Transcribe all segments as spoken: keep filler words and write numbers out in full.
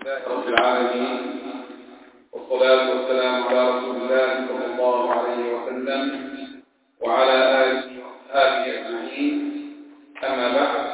لله رب العالمين، والصلاة والسلام على رسول الله صلى الله عليه وسلم وعلى آله وصحبه أجمعين. أما بعد،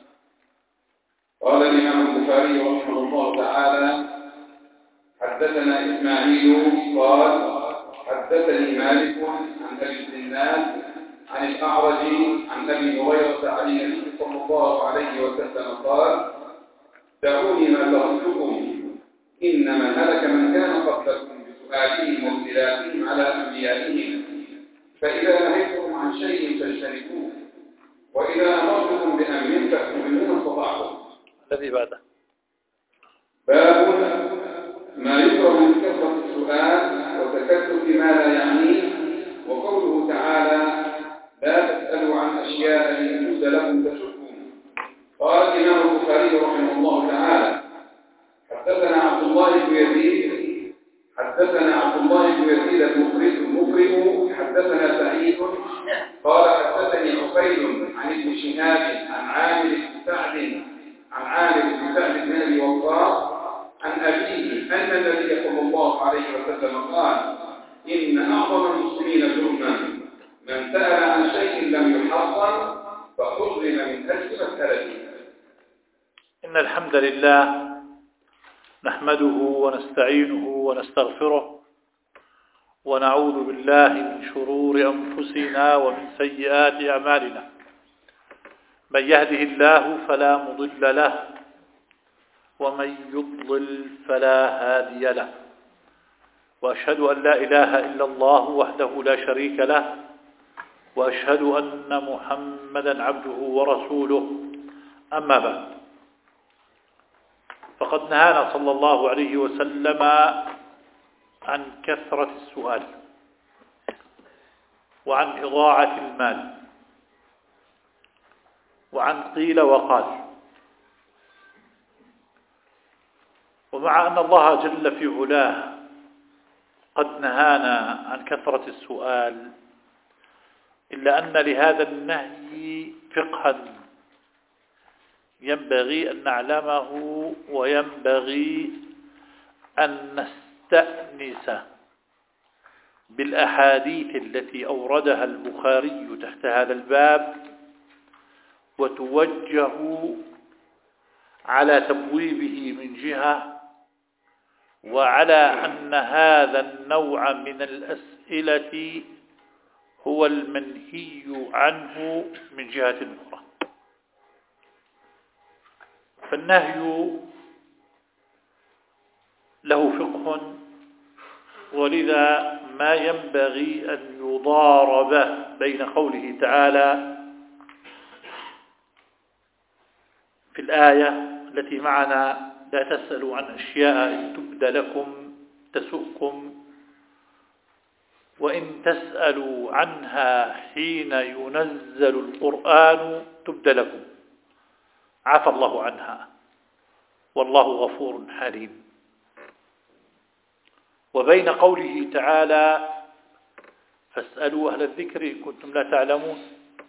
قال الإمام البخاري رحمه الله تعالى: حدثنا إسماعيل قال حدثني مالك عن أبي الزناد عن الأعرج عن أبي هريرة عن النبي صلى الله عليه وسلم قال: دعوني ما تركتكم، إنما هلك من كان قبلكم بسؤالهم واختلافهم على أنبيائهم، فإذا نهيتكم عن شيء فاجتنبوه، وإذا أمرتكم بأمر فأتوا منه ما استطعتم. الذي بعده باب ما يكره من كثرة السؤال وتكتف ما لا يعنيه، وقوله تعالى: لا تسألوا عن أشياء إن تبد لكم تسؤكم. قال الإمام البخاري رحمه الله تعالى: حدثنا عبد الله بن يزيد حدثنا عبد الله بن يزيد المقرئ حدثنا سعيد قال حدثني عقيل عن ابن شهاب عن عامر بن سعد عن عامر بن سعد بن ابي وقاص عن ابيه ان النبي صلى الله عليه وسلم قال: ان اعظم المسلمين جرما من سال عن شيء لم يحصن فحرم من اجل مسالته. إن الحمد لله نحمده ونستعينه ونستغفره ونعوذ بالله من شرور أنفسنا ومن سيئات أعمالنا. من يهده الله فلا مضل له ومن يضلل فلا هادي له، وأشهد أن لا إله إلا الله وحده لا شريك له، وأشهد أن محمدا عبده ورسوله. أما بعد، فقد نهانا صلى الله عليه وسلم عن كثرة السؤال وعن إضاعة المال وعن قيل وقال. ومع أن الله جل في علاه قد نهانا عن كثرة السؤال، إلا أن لهذا النهي فقها ينبغي أن نعلمه، وينبغي أن نستأنس بالأحاديث التي أوردها البخاري تحت هذا الباب، وتوجه على تبويبه من جهة، وعلى أن هذا النوع من الأسئلة هو المنهي عنه من جهة أخرى. فالنهي له فقه، ولذا ما ينبغي أن يضارب بين قوله تعالى في الآية التي معنا: لا تسألوا عن أشياء إن تبد لكم تسؤكم، وإن تسألوا عنها حين ينزل القرآن تبد لكم، عفى الله عنها والله غفور حليم. وبين قوله تعالى: فاسألوا أهل الذكر إن كنتم لا تعلمون،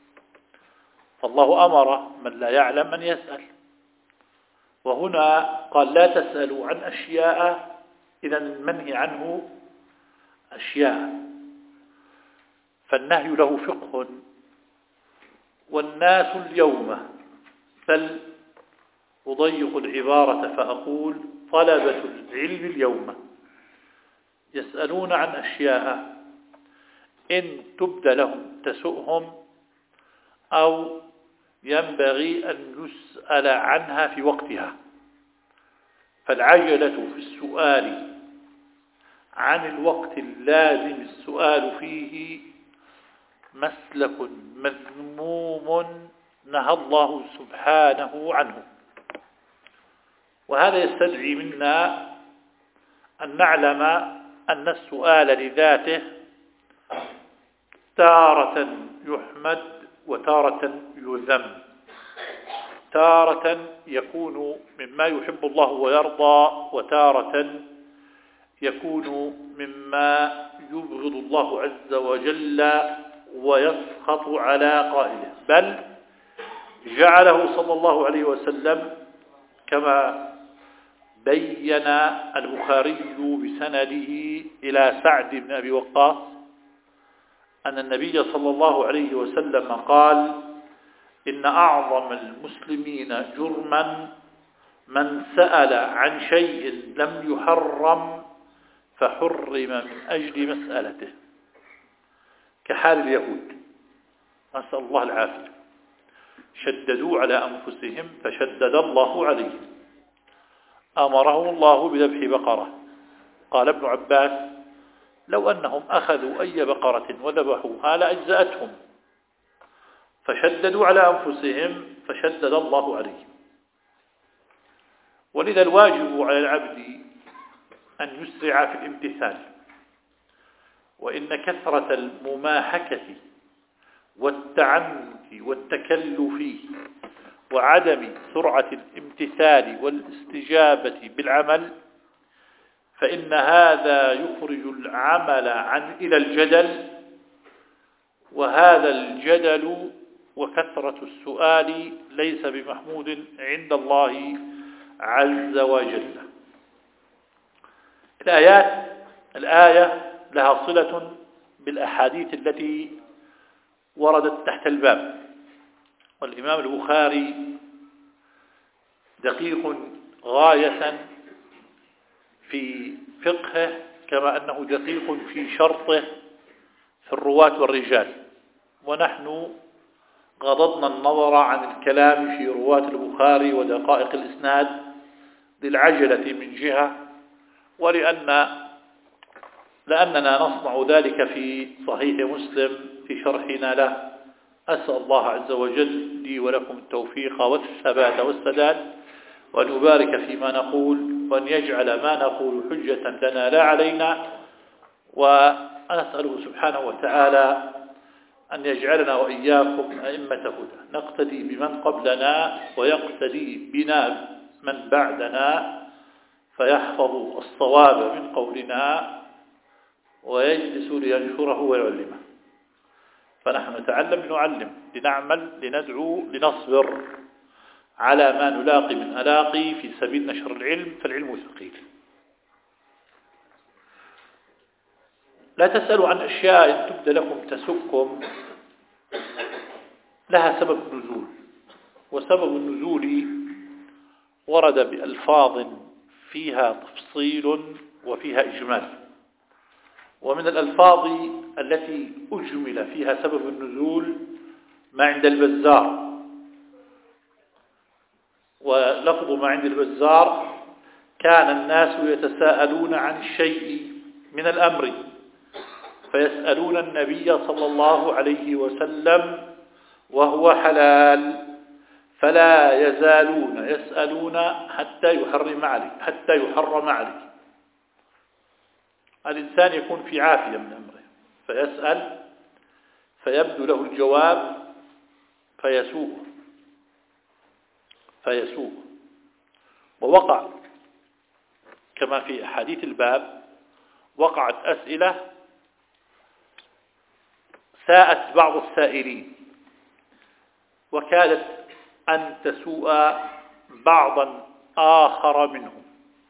فالله أمر من لا يعلم أن يسأل. وهنا قال: لا تسألوا عن أشياء، إذن المنهي عنه أشياء. فالنهي له فقه. والناس اليوم، بل أضيق العبارة فأقول طلبة العلم اليوم، يسألون عن أشياء إن تبد لهم تسؤهم، أو ينبغي أن يسأل عنها في وقتها. فالعجلة في السؤال عن الوقت اللازم السؤال فيه مسلك مذموم نهى الله سبحانه عنه. وهذا يستدعي منا أن نعلم أن السؤال لذاته تارة يحمد وتارة يذم. تارة يكون مما يحب الله ويرضى، وتارة يكون مما يبغض الله عز وجل ويسخط على قائله. بل جعله صلى الله عليه وسلم كما بين البخاري بسنده إلى سعد بن أبي وقاص أن النبي صلى الله عليه وسلم قال: إن أعظم المسلمين جرما من سأل عن شيء لم يحرم فحرم من أجل مسألته، كحال اليهود، نسأل الله العافية، شددوا على أنفسهم فشدد الله عليهم، أمرهم الله بذبح بقرة. قال ابن عباس: لو أنهم أخذوا أي بقرة وذبحوها لأجزأتهم، فشددوا على أنفسهم فشدد الله عليهم. ولذا الواجب على العبد أن يسرع في الامتثال، وإن كثرة المماحكة والتعنت والتكلف وعدم سرعة الامتثال والاستجابة بالعمل فإن هذا يخرج العمل عن إلى الجدل، وهذا الجدل وكثرة السؤال ليس بمحمود عند الله عز وجل. الآيات الآية لها صلة بالأحاديث التي وردت تحت الباب، والإمام البخاري دقيق غاية في فقهه كما أنه دقيق في شرطه في الرواة والرجال، ونحن غضضنا النظر عن الكلام في رواة البخاري ودقائق الإسناد للعجلة من جهة، ولأن لأننا نصنع ذلك في صحيح مسلم في شرحنا له. أسأل الله عز وجل لي ولكم التوفيق والثبات والسداد، وأن يبارك فيما نقول، وأن يجعل ما نقول حجة لنا لا علينا، ونسأله سبحانه وتعالى أن يجعلنا وإياكم أئمة هدى نقتدي بمن قبلنا ويقتدي بنا من بعدنا، فيحفظ الصواب من قولنا ويجلس لينشره ويعلمه. فنحن نتعلم لنعلم، لنعمل، لندعو، لنصبر على ما نلاقي من ألاقي في سبيل نشر العلم، فالعلم ثقيل. لا تسألوا عن أشياء إن تبد لكم تسكم، لها سبب نزول، وسبب النزول ورد بألفاظ فيها تفصيل وفيها إجمال. ومن الألفاظ التي أجمل فيها سبب النزول ما عند البزار، ولفظ ما عند البزار: كان الناس يتساءلون عن الشيء من الأمر فيسألون النبي صلى الله عليه وسلم وهو حلال، فلا يزالون يسألون حتى يحرم عليه حتى يحرم عليه. الإنسان يكون في عافية من أمره فيسأل فيبدو له الجواب فيسوء فيسوء ووقع كما في حديث الباب، وقعت أسئلة ساءت بعض السائلين وكادت أن تسوء بعضا آخر منهم.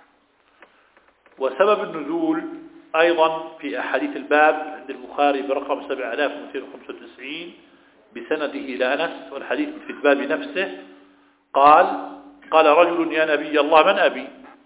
وسبب النزول أيضا في أحاديث الباب عند البخاري برقم سبعة آلاف ومئتين وخمسة وتسعين بسنده إلى أنس، والحديث في الباب نفسه قال: قال رجل: يا نبي الله من أبي؟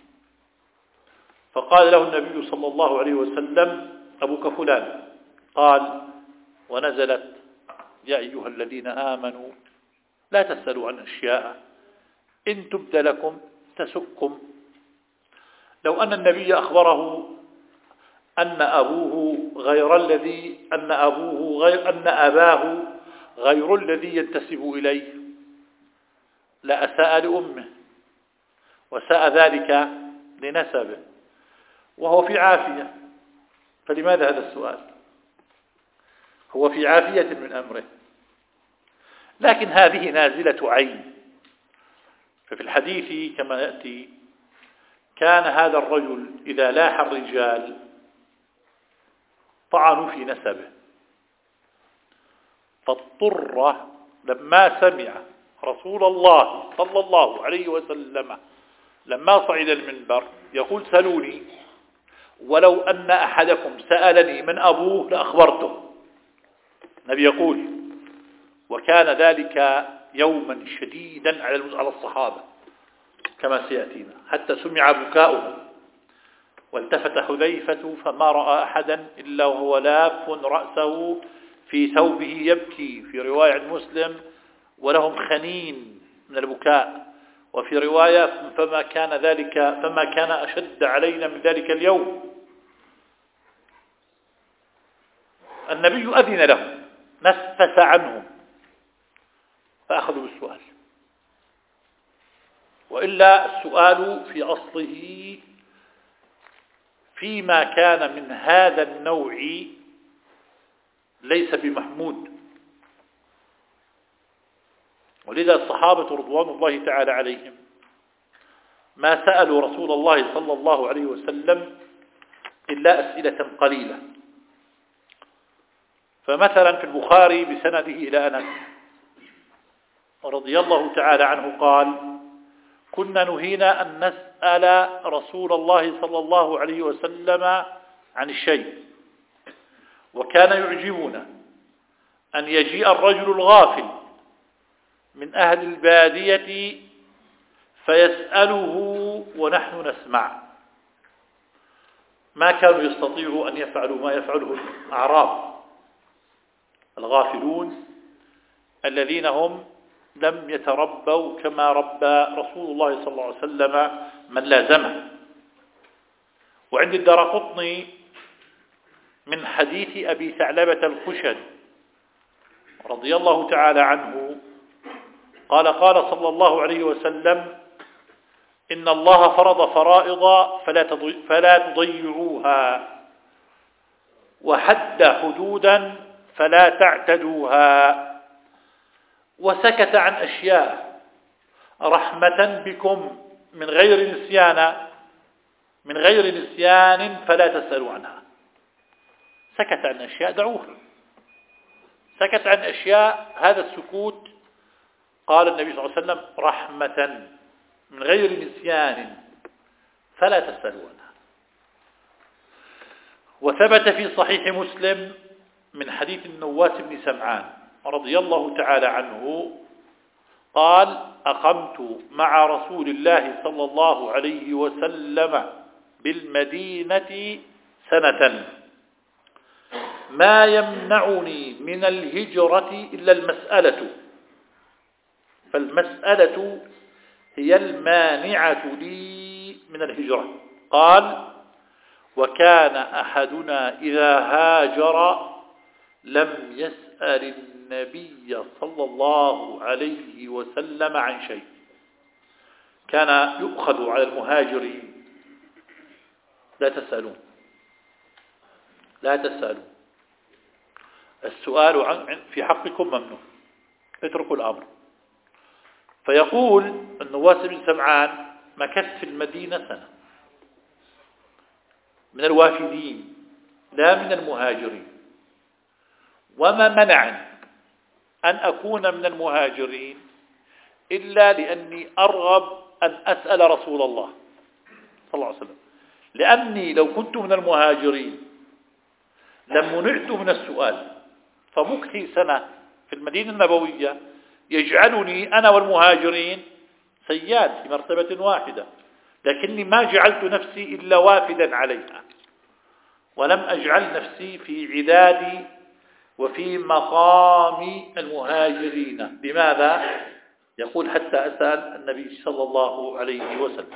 فقال له النبي صلى الله عليه وسلم: أبوك فلان. قال: ونزلت: يا أيها الذين آمنوا لا تسألوا عن أشياء إن تبد لكم تسؤكم. لو أن النبي أخبره أن أبوه غير الذي أن أبوه غير أن أباه غير الذي ينتسب إليه لأساء لأمه وساء ذلك لنسبه وهو في عافية. فلماذا هذا السؤال؟ هو في عافية من أمره، لكن هذه نازلة عين. ففي الحديث كما يأتي: كان هذا الرجل إذا لاح الرجال طعنوا في نسبه، فاضطر لما سمع رسول الله صلى الله عليه وسلم لما صعد المنبر يقول سلوني ولو أن أحدكم سألني من أبوه لأخبرته. النبي يقول وكان ذلك يوما شديدا على الصحابة كما سيأتينا حتى سمع بكاؤه، والتفت حذيفة فما رأى أحدا إلا وهو لاف رأسه في ثوبه يبكي، في رواية مسلم ولهم خنين من البكاء، وفي رواية فما كان ذلك فما كان أشد علينا من ذلك اليوم. النبي أذن لهم نفس عنهم فأخذوا بالسؤال، وإلا السؤال في أصله فيما كان من هذا النوع ليس بمحمود، ولذا الصحابة رضوان الله تعالى عليهم ما سألوا رسول الله صلى الله عليه وسلم إلا أسئلة قليلة. فمثلا في البخاري بسنده إلى أنس رضي الله تعالى عنه قال كنا نهينا أن نسأل رسول الله صلى الله عليه وسلم عن الشيء، وكان يعجبنا أن يجيء الرجل الغافل من أهل البادية فيسأله ونحن نسمع. ما كانوا يستطيعوا أن يفعلوا ما يفعله الأعراب الغافلون الذين هم لم يتربوا كما ربى رسول الله صلى الله عليه وسلم من لازمه. وعند الدارقطني من حديث أبي ثعلبة الخشني رضي الله تعالى عنه قال قال صلى الله عليه وسلم إن الله فرض فرائض فلا تضيعوها، وحد حدودا فلا تعتدوها، وسكت عن أشياء رحمة بكم من غير نسيان من غير نسيان فلا تسألوا عنها. سكت عن أشياء دعوها، سكت عن أشياء، هذا السكوت قال النبي صلى الله عليه وسلم رحمة من غير نسيان فلا تسألوا عنها. وثبت في صحيح مسلم من حديث النواس بن سمعان رضي الله تعالى عنه قال أقمت مع رسول الله صلى الله عليه وسلم بالمدينة سنة ما يمنعني من الهجرة إلا المسألة، فالمسألة هي المانعة لي من الهجرة. قال وكان أحدنا إذا هاجر لم يسأل النبي صلى الله عليه وسلم عن شيء. كان يؤخذ على المهاجرين لا تسألون لا تسألون السؤال عن في حقكم ممنوع، اتركوا الأمر. فيقول النواس بن سمعان مكثت في المدينة سنة من الوافدين لا من المهاجرين، وما منعني أن أكون من المهاجرين إلا لأني أرغب أن أسأل رسول الله صلى الله عليه وسلم، لأني لو كنت من المهاجرين لم منعت من السؤال. فمكثي سنة في المدينة النبوية يجعلني أنا والمهاجرين سياد في مرتبة واحدة، لكني ما جعلت نفسي إلا وافدا عليها، ولم أجعل نفسي في عدادي وفي مقام المهاجرين. بماذا؟ يقول حتى أسأل النبي صلى الله عليه وسلم.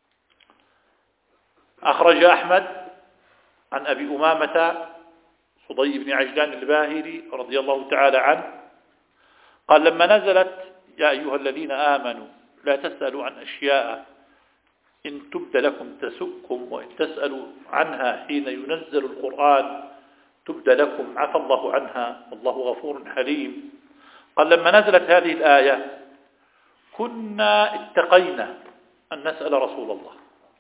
أخرج أحمد عن أبي أمامة صدي بن عجلان الباهلي رضي الله تعالى عنه قال لما نزلت يا أيها الذين آمنوا لا تسألوا عن أشياء إن تبد لكم تسؤكم، وإن تسألوا عنها حين ينزل القرآن تبد لكم عفى الله عنها والله غفور حليم. قال لما نزلت هذه الآية كنا اتقينا أن نسأل رسول الله،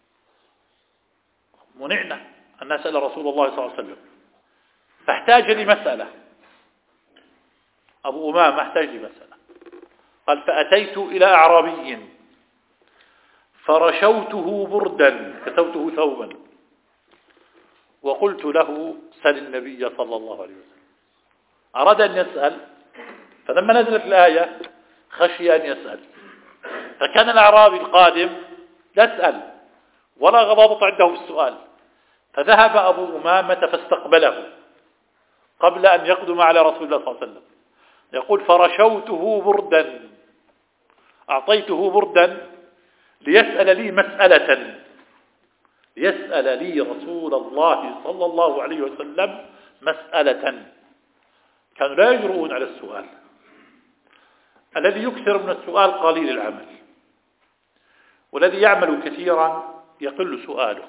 منعنا أن نسأل رسول الله صلى الله عليه وسلم، فاحتاج لمسألة. أبو أمامة احتاج لمسألة. قال فأتيت إلى أعرابي فرشوته بردا، كسوته ثوبا، وقلت له سل النبي صلى الله عليه وسلم. أراد أن يسأل، فلما نزلت الآية خشي أن يسأل، فكان الأعرابي القادم لا يسأل ولا غضاضة عنده في السؤال، فذهب أبو أمامة فاستقبله قبل أن يقدم على رسول الله صلى الله عليه وسلم. يقول فرشوته بردا، أعطيته بردا ليسأل لي مسألة، ليسأل لي رسول الله صلى الله عليه وسلم مسألة. كانوا لا يجرؤون على السؤال. الذي يكثر من السؤال قليل العمل، والذي يعمل كثيرا يقل سؤاله.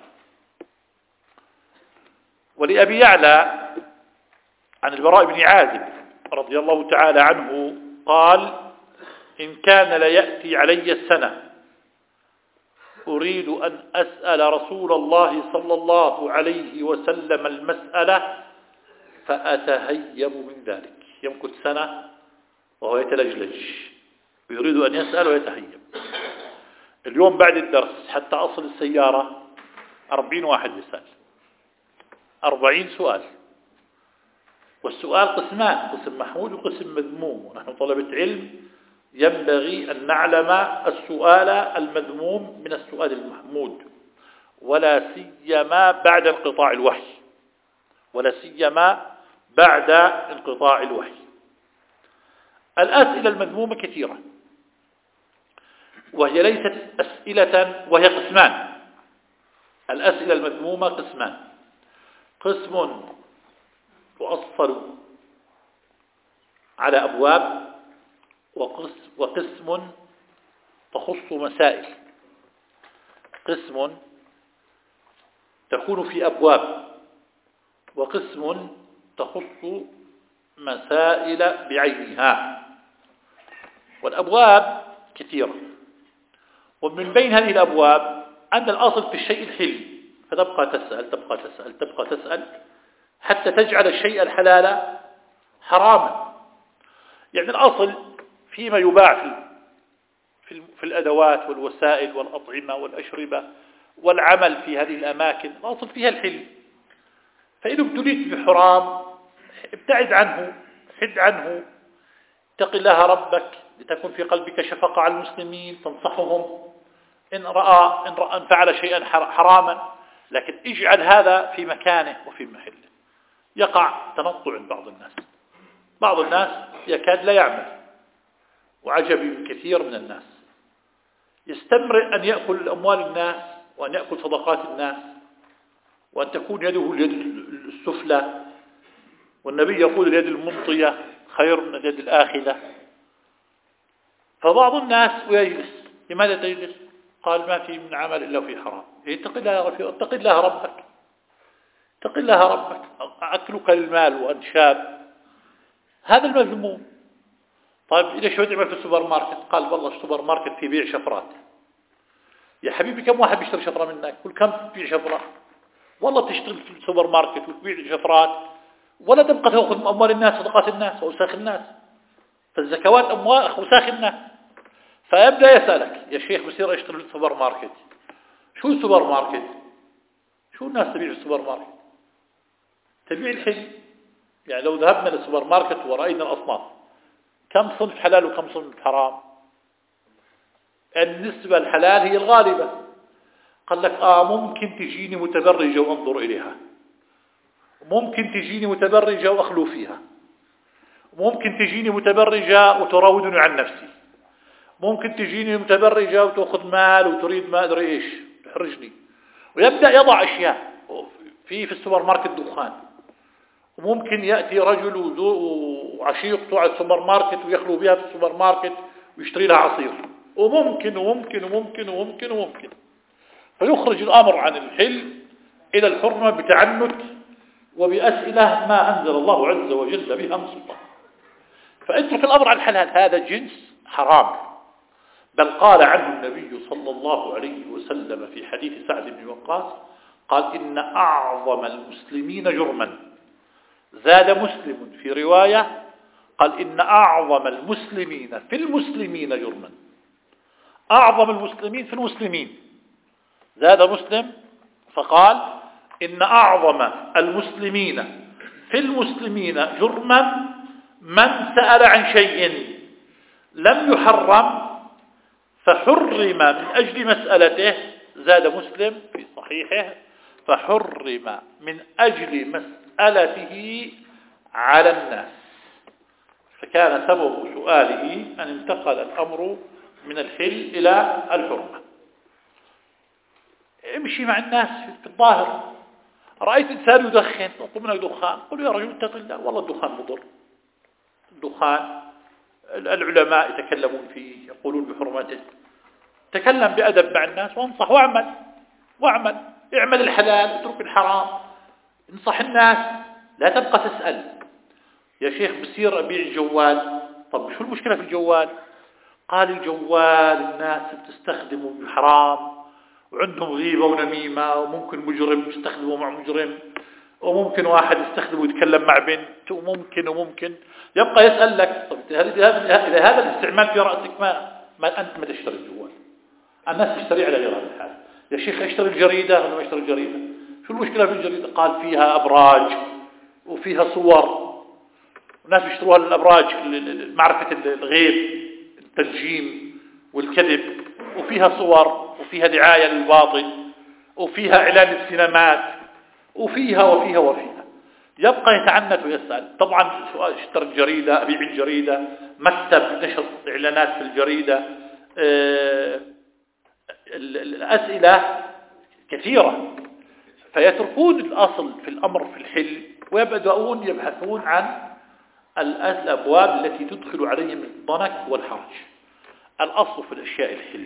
ولأبي يعلى عن البراء بن عازب رضي الله تعالى عنه قال: إن كان ليأتي علي السنة أريد أن أسأل رسول الله صلى الله عليه وسلم المسألة فأتهيب من ذلك. يمكث سنة وهو يتلجلج ويريد أن يسأل ويتهيب. اليوم بعد الدرس حتى أصل السيارة أربعين واحد يسأل، أربعين سؤال، والسؤال قسمان، قسم محمود وقسم مذموم، ونحن طلبة علم ينبغي أن نعلم السؤال المذموم من السؤال المحمود، ولا سيما بعد انقطاع الوحي، ولا سيما بعد انقطاع الوحي. الأسئلة المذمومة كثيرة، وهي ليست أسئلة، وهي قسمان. الأسئلة المذمومة قسمان: قسم تؤصل على أبواب، وقسم تخص مسائل. قسم تكون في أبواب، وقسم تخص مسائل بعينها. والأبواب كثيرة، ومن بين هذه الأبواب أن الأصل في الشيء الحل، فتبقى تسأل تبقى تسأل تبقى تسأل حتى تجعل الشيء الحلال حراما. يعني الأصل فيما يباع في في الأدوات والوسائل والأطعمة والأشربة والعمل في هذه الأماكن، الأصل فيها الحل. فإن ابتليت بحرام ابتعد عنه، حد عنه، اتق الله ربك، لتكن في قلبك شفقة على المسلمين، تنصحهم إن رأى إن رأى أن فعل شيئا حراما، لكن اجعل هذا في مكانه وفي محله. يقع تنطع بعض الناس، بعض الناس يكاد لا يعمل، وعجب كثير من الناس يستمر أن يأكل أموال الناس، وأن يأكل صدقات الناس، وأن تكون يده اليد السفلى. والنبي يقول اليد المنطية خير من اليد الآخذة. فبعض الناس ويجلس. لماذا تجلس؟ قال ما في من عمل إلا في حرام. اتق الله اتق الله ربك، اتق الله ربك. أكلك للمال وأنشاب، هذا المذموم. طيب إذا شو تعمل في السوبر ماركت؟ قال والله السوبر ماركت في بيع شفرات. يا حبيبي كم واحد بيشتري شفرة منك؟ قل كم تبيع شفرة؟ والله تشتغل في السوبر ماركت وتبيع شفرات، ولا تبقى تأخذ أموال الناس، صدقات الناس وأوساخ الناس. فالزكوات أموال أوساخ الناس. فيبدأ يسألك يا شيخ بصير أشتغل في السوبر ماركت. شو السوبر ماركت؟ شو الناس تبيع في السوبر ماركت؟ تبيع الحل. يعني لو ذهبنا للسوبر ماركت ورأينا الأصناف، كم صنف حلال وكم صنف حرام؟ النسبة الحلال هي الغالبة. قال لك آه ممكن تجيني متبرجة وأنظر إليها، ممكن تجيني متبرجة وأخلو فيها، ممكن تجيني متبرجة وتراودني عن نفسي، ممكن تجيني متبرجة وتأخذ مال وتريد ما أدري إيش تحرجني. ويبدأ يضع أشياء في في السوبر ماركت دخان. وممكن يأتي رجل وعشيقته على السوبر ماركت ويخلو بها في السوبر ماركت ويشتري لها عصير. وممكن وممكن وممكن وممكن وممكن فيخرج الأمر عن الحل إلى الحرمة بتعنت وبأسئلة ما أنزل الله عز وجل بها من سلطان. فاترك الأمر على الحلال، هذا جنس حرام. بل قال عنه النبي صلى الله عليه وسلم في حديث سعد بن وقاص قال إن أعظم المسلمين جرما. زاد مسلم في رواية قال إن أعظم المسلمين في المسلمين جرما. أعظم المسلمين في المسلمين. زاد مسلم فقال إن أعظم المسلمين في المسلمين جرما من سأل عن شيء لم يحرم فحرم من أجل مسألته. زاد مسلم في صحيحه فحرم من أجل مسألته على الناس. فكان سبب سؤاله أن انتقل الأمر من الحل إلى الحرمة. امشي مع الناس في الظاهر، رأيت إنسان يدخن تطلب منه دخان، قل يا رجل اتق الله، والله الدخان مضر. الدخان العلماء يتكلمون فيه يقولون بحرمته. تكلم بأدب مع الناس وانصح واعمل واعمل اعمل الحلال اترك الحرام. انصح الناس، لا تبقى تسأل يا شيخ بصير أبيع الجوال. طب شو المشكلة في الجوال؟ قال الجوال الناس بتستخدمه بحرام وعندهم غيبة ونميمة، وممكن مجرم يستخدمه مع مجرم، وممكن واحد يستخدمه يتكلم مع بنت، وممكن وممكن يبقى يسأل لك طب إذا هذا الاستعمال في رأسك ما, ما أنت ما تشتري الجوال. الناس تشتري على غير هذا الحال. يا شيخ اشتري الجريدة ولا ما اشتري الجريدة؟ شو المشكلة في الجريدة؟ قال فيها أبراج وفيها صور، والناس يشتروها للأبراج معرفة الغيب التنجيم والكذب، وفيها صور وفيها دعاية للباطل وفيها إعلان السينمات وفيها وفيها وفيها. يبقى يتعنت ويسأل. طبعا سؤال اشتري الجريدة، أبيع الجريدة، مكتب نشر إعلانات في الجريدة. اه الأسئلة كثيرة، فيتركون الأصل في الأمر في الحل ويبدأون يبحثون عن الأبواب التي تدخل عليهم الضنك والحرج. الأصل في الأشياء الحل،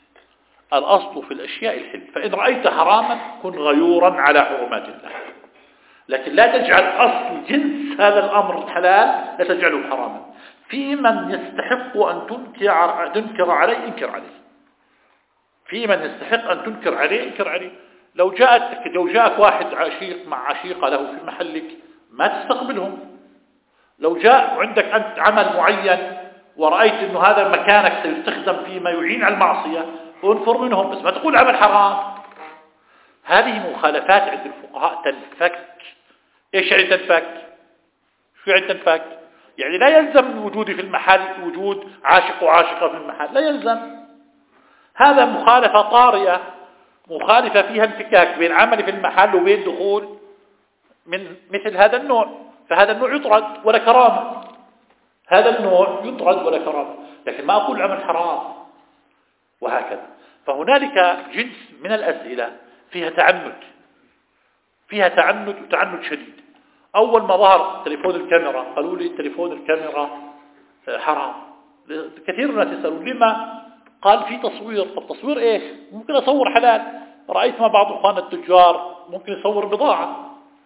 الأصل في الأشياء الحل. فإن رأيت حراما كن غيورا على حرمات الله، لكن لا تجعل أصل جنس هذا الأمر الحلال لا تجعله حراما. في من يستحق أن تنكر, تنكر عليه انكر عليه، في من يستحق أن تنكر عليه انكر عليه. لو جاءت لو جاءك واحد عشيق مع عشيقة له في محلك ما تستقبلهم. لو جاء عندك أنت عمل معين ورأيت أنه هذا مكانك سيستخدم فيما يعين على المعصية انفر منهم، بس ما تقول عمل حرام. هذه مخالفات عند الفقهاء تنفك. ايش يعني تنفك؟ شو يعني تنفك؟ يعني لا يلزم من وجودي في المحل وجود عاشق وعاشقة في المحل، لا يلزم. هذا مخالفة طارئة، مخالفة فيها انفكاك بين عملي في المحل وبين دخول من مثل هذا النوع. فهذا النوع يطرد ولا كرامة، هذا النوع يطرد ولا كرامة. لكن ما أقول عمل حرام وهكذا. فهنالك جنس من الأسئلة فيها تعنت، فيها تعنت وتعنت شديد. أول ما ظهر تليفون الكاميرا قالوا لي تليفون الكاميرا حرام. كثير من الناس يسألون لما؟ قال في تصوير. طب تصوير إيش؟ ممكن أصور حلال. رأيت ما بعض أخوان التجار ممكن يصور بضاعة.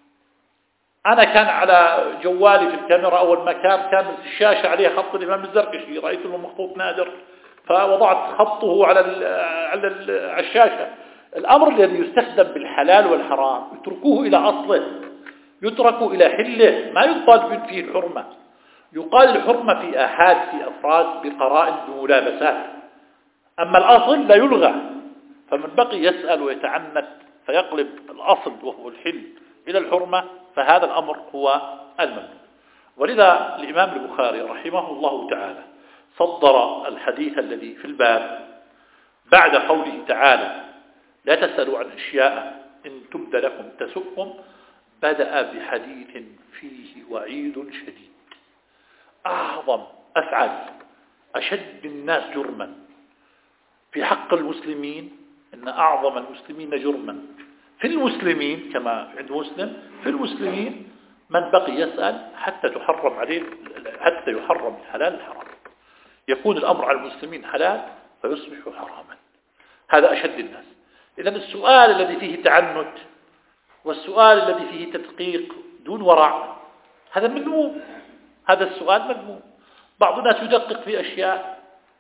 أنا كان على جوالي في الكاميرا أول ما كان كان الشاشة عليها خط الإمام الزركشي، رأيت له مخطوط نادر فوضعت خطه على على الشاشة. الأمر الذي يستخدم بالحلال والحرام يتركوه إلى أصله، يترك إلى حله، ما يقال فيه الحرمة. يقال الحرمة في آحاد في أفراد بقرائن بملابسات، أما الأصل لا يلغى. فمن بقي يسأل ويتعنت فيقلب الأصل وهو الحل إلى الحرمة، فهذا الأمر هو الممنوع. ولذا الإمام البخاري رحمه الله تعالى صدر الحديث الذي في الباب بعد قوله تعالى لا تسألوا عن أشياء إن تبد لكم تسؤكم، بدأ بحديث فيه وعيد شديد. أعظم أفعل أشد الناس جرما في حق المسلمين إن أعظم المسلمين جرما في المسلمين كما عند مسلم في المسلمين من بقي يسأل حتى تحرم عليه حتى يحرم الحلال الحرام. يكون الأمر على المسلمين حلال فيصبح حراما. هذا أشد الناس. إذن السؤال الذي فيه تعنت والسؤال الذي فيه تدقيق دون ورع هذا مذموم. هذا السؤال مذموم. بعض الناس يدقق في أشياء.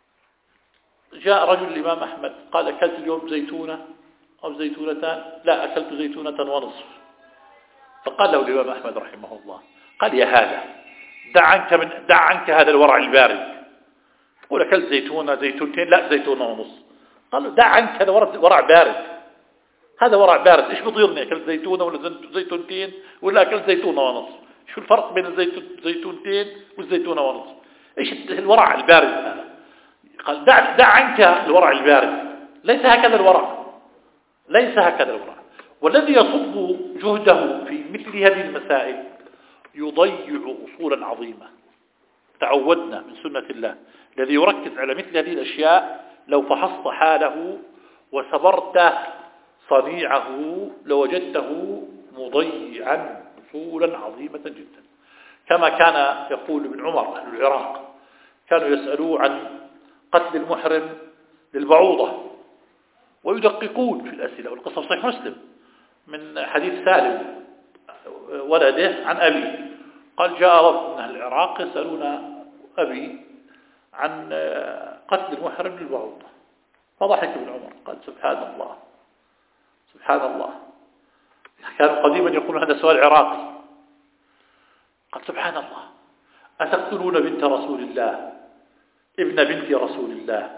جاء رجل الإمام أحمد قال أكلت اليوم زيتونة أو زيتونتان، لا أكلت زيتونة ونصف. فقال له الإمام أحمد رحمه الله قال يا هذا دع عنك, من دع عنك هذا الورع البارد، قول أكلت زيتونة زيتونتين، لا زيتونة ونص. قالوا دع عنك هذا ورع بارد، هذا ورع بارد، إيش بضيرني أكلت زيتونة ولا زيتونتين ولا أكلت زيتونة ونص؟ شو الفرق بين الزيتونتين والزيتونة ونص؟ إيش الورع البارد هذا؟ قال دع, دع عنك الورع البارد، ليس هكذا الورع، ليس هكذا الورع. والذي يصب جهده في مثل هذه المسائل يضيع أصولا عظيمة تعودنا من سنة الله. الذي يركز على مثل هذه الأشياء لو فحصت حاله وصبرت صنيعه لوجدته مضيعا أصولا عظيمة جدا. كما كان يقول ابن عمر أهل العراق كانوا يسألوا عن قتل المحرم للبعوضة ويدققون في الأسئلة، والقصة صحيح مسلم من حديث سالم ولده عن أبي قال جاء رجل من أهل العراق يسألون أبي عن قتل المحرم للبعوضة، فضحك ابن عمر قال سبحان الله سبحان الله. كانوا قديما يقولون هذا سؤال عراقي. قال سبحان الله أتقتلون بنت رسول الله ابن بنت رسول الله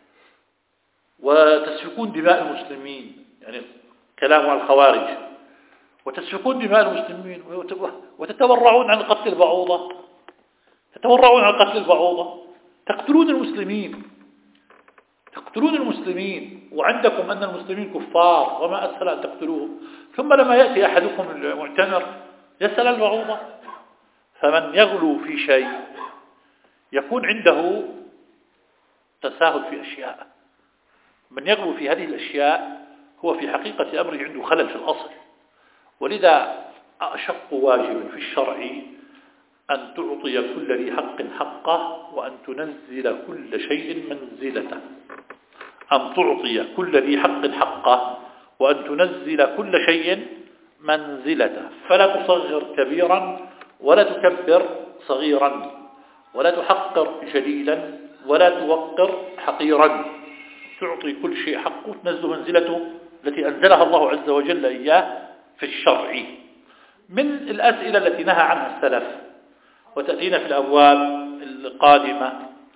وتسفكون دماء المسلمين، يعني كلام عن الخوارج، وتسفكون دماء المسلمين وتتورعون عن قتل البعوضة، تتورعون عن قتل البعوضة، تقتلون المسلمين تقتلون المسلمين وعندكم أن المسلمين كفار وما أسهل أن تقتلوهم، ثم لما يأتي أحدكم المعتمر يسأل البعوضة. فمن يغلو في شيء يكون عنده تساهل في أشياء، من يغلو في هذه الأشياء هو في حقيقة أمره عنده خلل في الأصل. ولذا أشق واجب في الشرع أن تعطي كل ذي حق حقه وأن تنزل كل شيء منزلته، أن تعطي كل ذي حق حقه وأن تنزل كل شيء منزلته، فلا تصغر كبيرا ولا تكبر صغيرا ولا تحقر جليلا ولا توقر حقيرا، تعطي كل شيء حقه تنزل منزلته التي أنزلها الله عز وجل إياه في الشرع. من الأسئلة التي نهى عنها السلف وتأتينا في الأبواب القادمة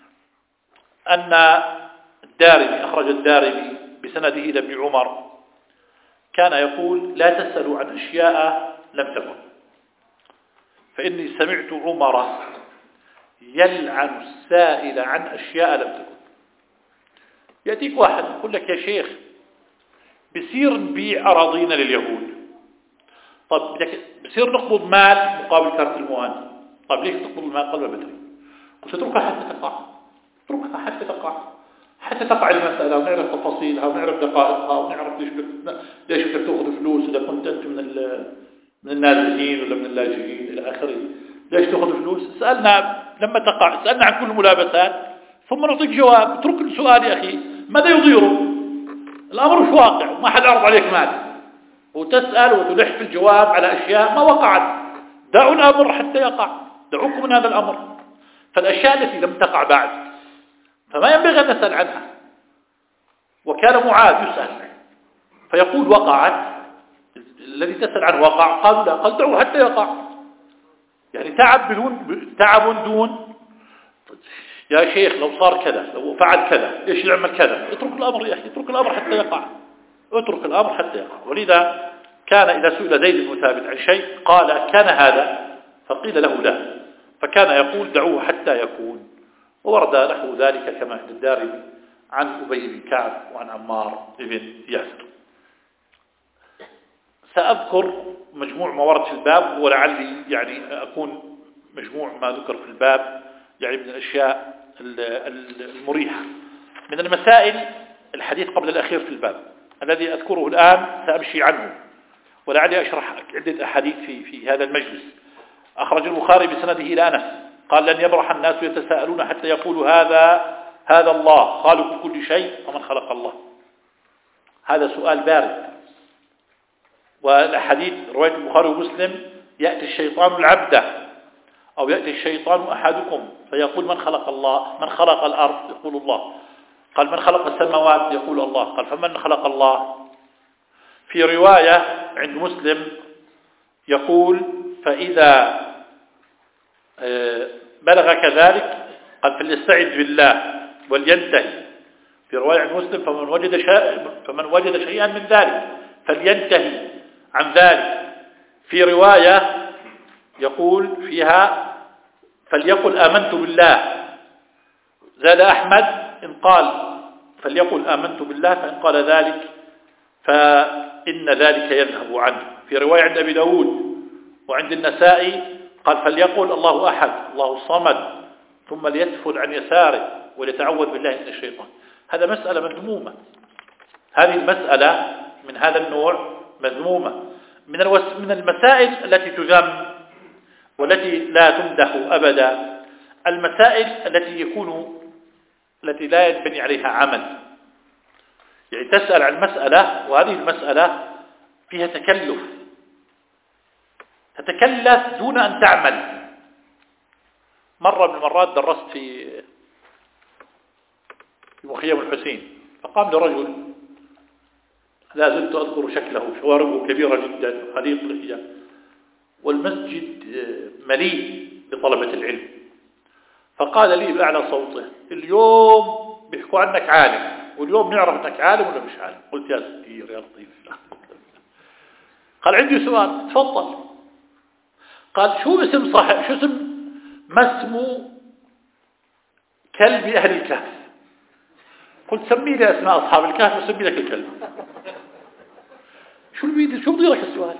أن الدارمي أخرج الدارمي بسنده إلى ابن عمر كان يقول لا تسألوا عن أشياء لم تكن، فإني سمعت عمر يلعن السائل عن أشياء لم تكن. يأتيك واحد يقول لك يا شيخ بصير نبيع أراضينا لليهود، طب بصير نقبض مال مقابل كارت الموان، طب ليش تقبض المال؟ قال ما بدري. قلت اتركها حتى تقع، اتركها حتى تقع حتى تقع المسألة ونعرف تفاصيلها ونعرف دقائقها ونعرف ليش ليش بدك تأخذ فلوس إذا كنت أنت من من النازلين ولا من اللاجئين إلى آخره. ليش تأخذ فلوس؟ سألنا لما تقع، سألنا عن كل الملابسات ثم نعطيك جواب. اترك السؤال يا أخي، ماذا يضيره؟ الأمر مش واقع، ما حد عرض عليك مال وتسأل وتلح في الجواب على أشياء ما وقعت. دعوا الأمر حتى يقع، دعوكم من هذا الأمر. فالأشياء التي لم تقع بعد فما ينبغي أن نسأل عنها. وكان معاذ يسأل فيقول وقعت، الذي تسأل عنه وقع، قالوا لا، قال دعوه حتى يقع. يعني تعب بدون تعب دون يا شيخ لو صار كذا لو فعل كذا ايش يعمل كذا، اترك الأمر يا أخي، اترك الأمر حتى يقع، اترك الأمر حتى يقع. ولذا كان إذا سئل زيد بن ثابت عن شيء قال كان هذا فقيل له لا، فكان يقول دعوه حتى يكون. وورد نحو ذلك كما عند الدارمي عن أبي بن كعب وعن عمار بن ياسر. سأذكر مجموع ما ورد في الباب ولعلي يعني أكون مجموع ما ذكر في الباب يعني من الأشياء المريحة. من المسائل الحديث قبل الأخير في الباب الذي أذكره الآن سأمشي عنه ولعلي أشرح عدة أحاديث في في هذا المجلس. أخرج البخاري بسنده إلى أنس قال لن يبرح الناس يتساءلون حتى يقولوا هذا هذا الله خالق كل شيء ومن خلق الله. هذا سؤال بارد. والحديث رواية البخاري ومسلم يأتي الشيطان العبد أو يأتي الشيطان أحدكم فيقول من خلق الله، من خلق الأرض يقول الله، قال من خلق السماوات يقول الله، قال فمن خلق الله. في رواية عند مسلم يقول فإذا بلغ كذلك قال فليستعذ بالله ولينتهي. في رواية عن مسلم فمن وجد شيئا فمن وجد شيئا من ذلك فلينتهي عن ذلك. في رواية يقول فيها فليقل آمنت بالله. زاد أحمد إن قال فليقل آمنت بالله فإن قال ذلك فإن ذلك يذهب عنه. في رواية عند أبي داود وعند النسائي قال فليقل الله أحد الله الصمد ثم ليتفل عن يساره وليتعوذ بالله من الشيطان. هذا مسألة مذمومة. هذه المسألة من هذا النوع مذمومة. من من المسائل التي تذم والتي لا تمدح أبدا المسائل التي يكون التي لا ينبني عليها عمل. يعني تسأل عن مسألة وهذه المسألة فيها تكلف، تتكلف دون أن تعمل. مرة من المرات درست في في مخيم الحسين، فقام لرجل لا زلت أذكر شكله، شواربه كبيرة جدا خليط لحية، والمسجد مليء بطلبة العلم. فقال لي بأعلى صوته اليوم بيحكوا عنك عالم، واليوم نعرف أنك عالم ولا مش عالم. قلت يا ستير يا لطيف. قال عندي سؤال. تفضل. قال شو اسم صاحب شو اسم ما اسمه كلب أهل الكهف؟ قلت سمي لي أسماء أصحاب الكهف وسمي لك الكلب. شو البيد شو بدي لك السؤال؟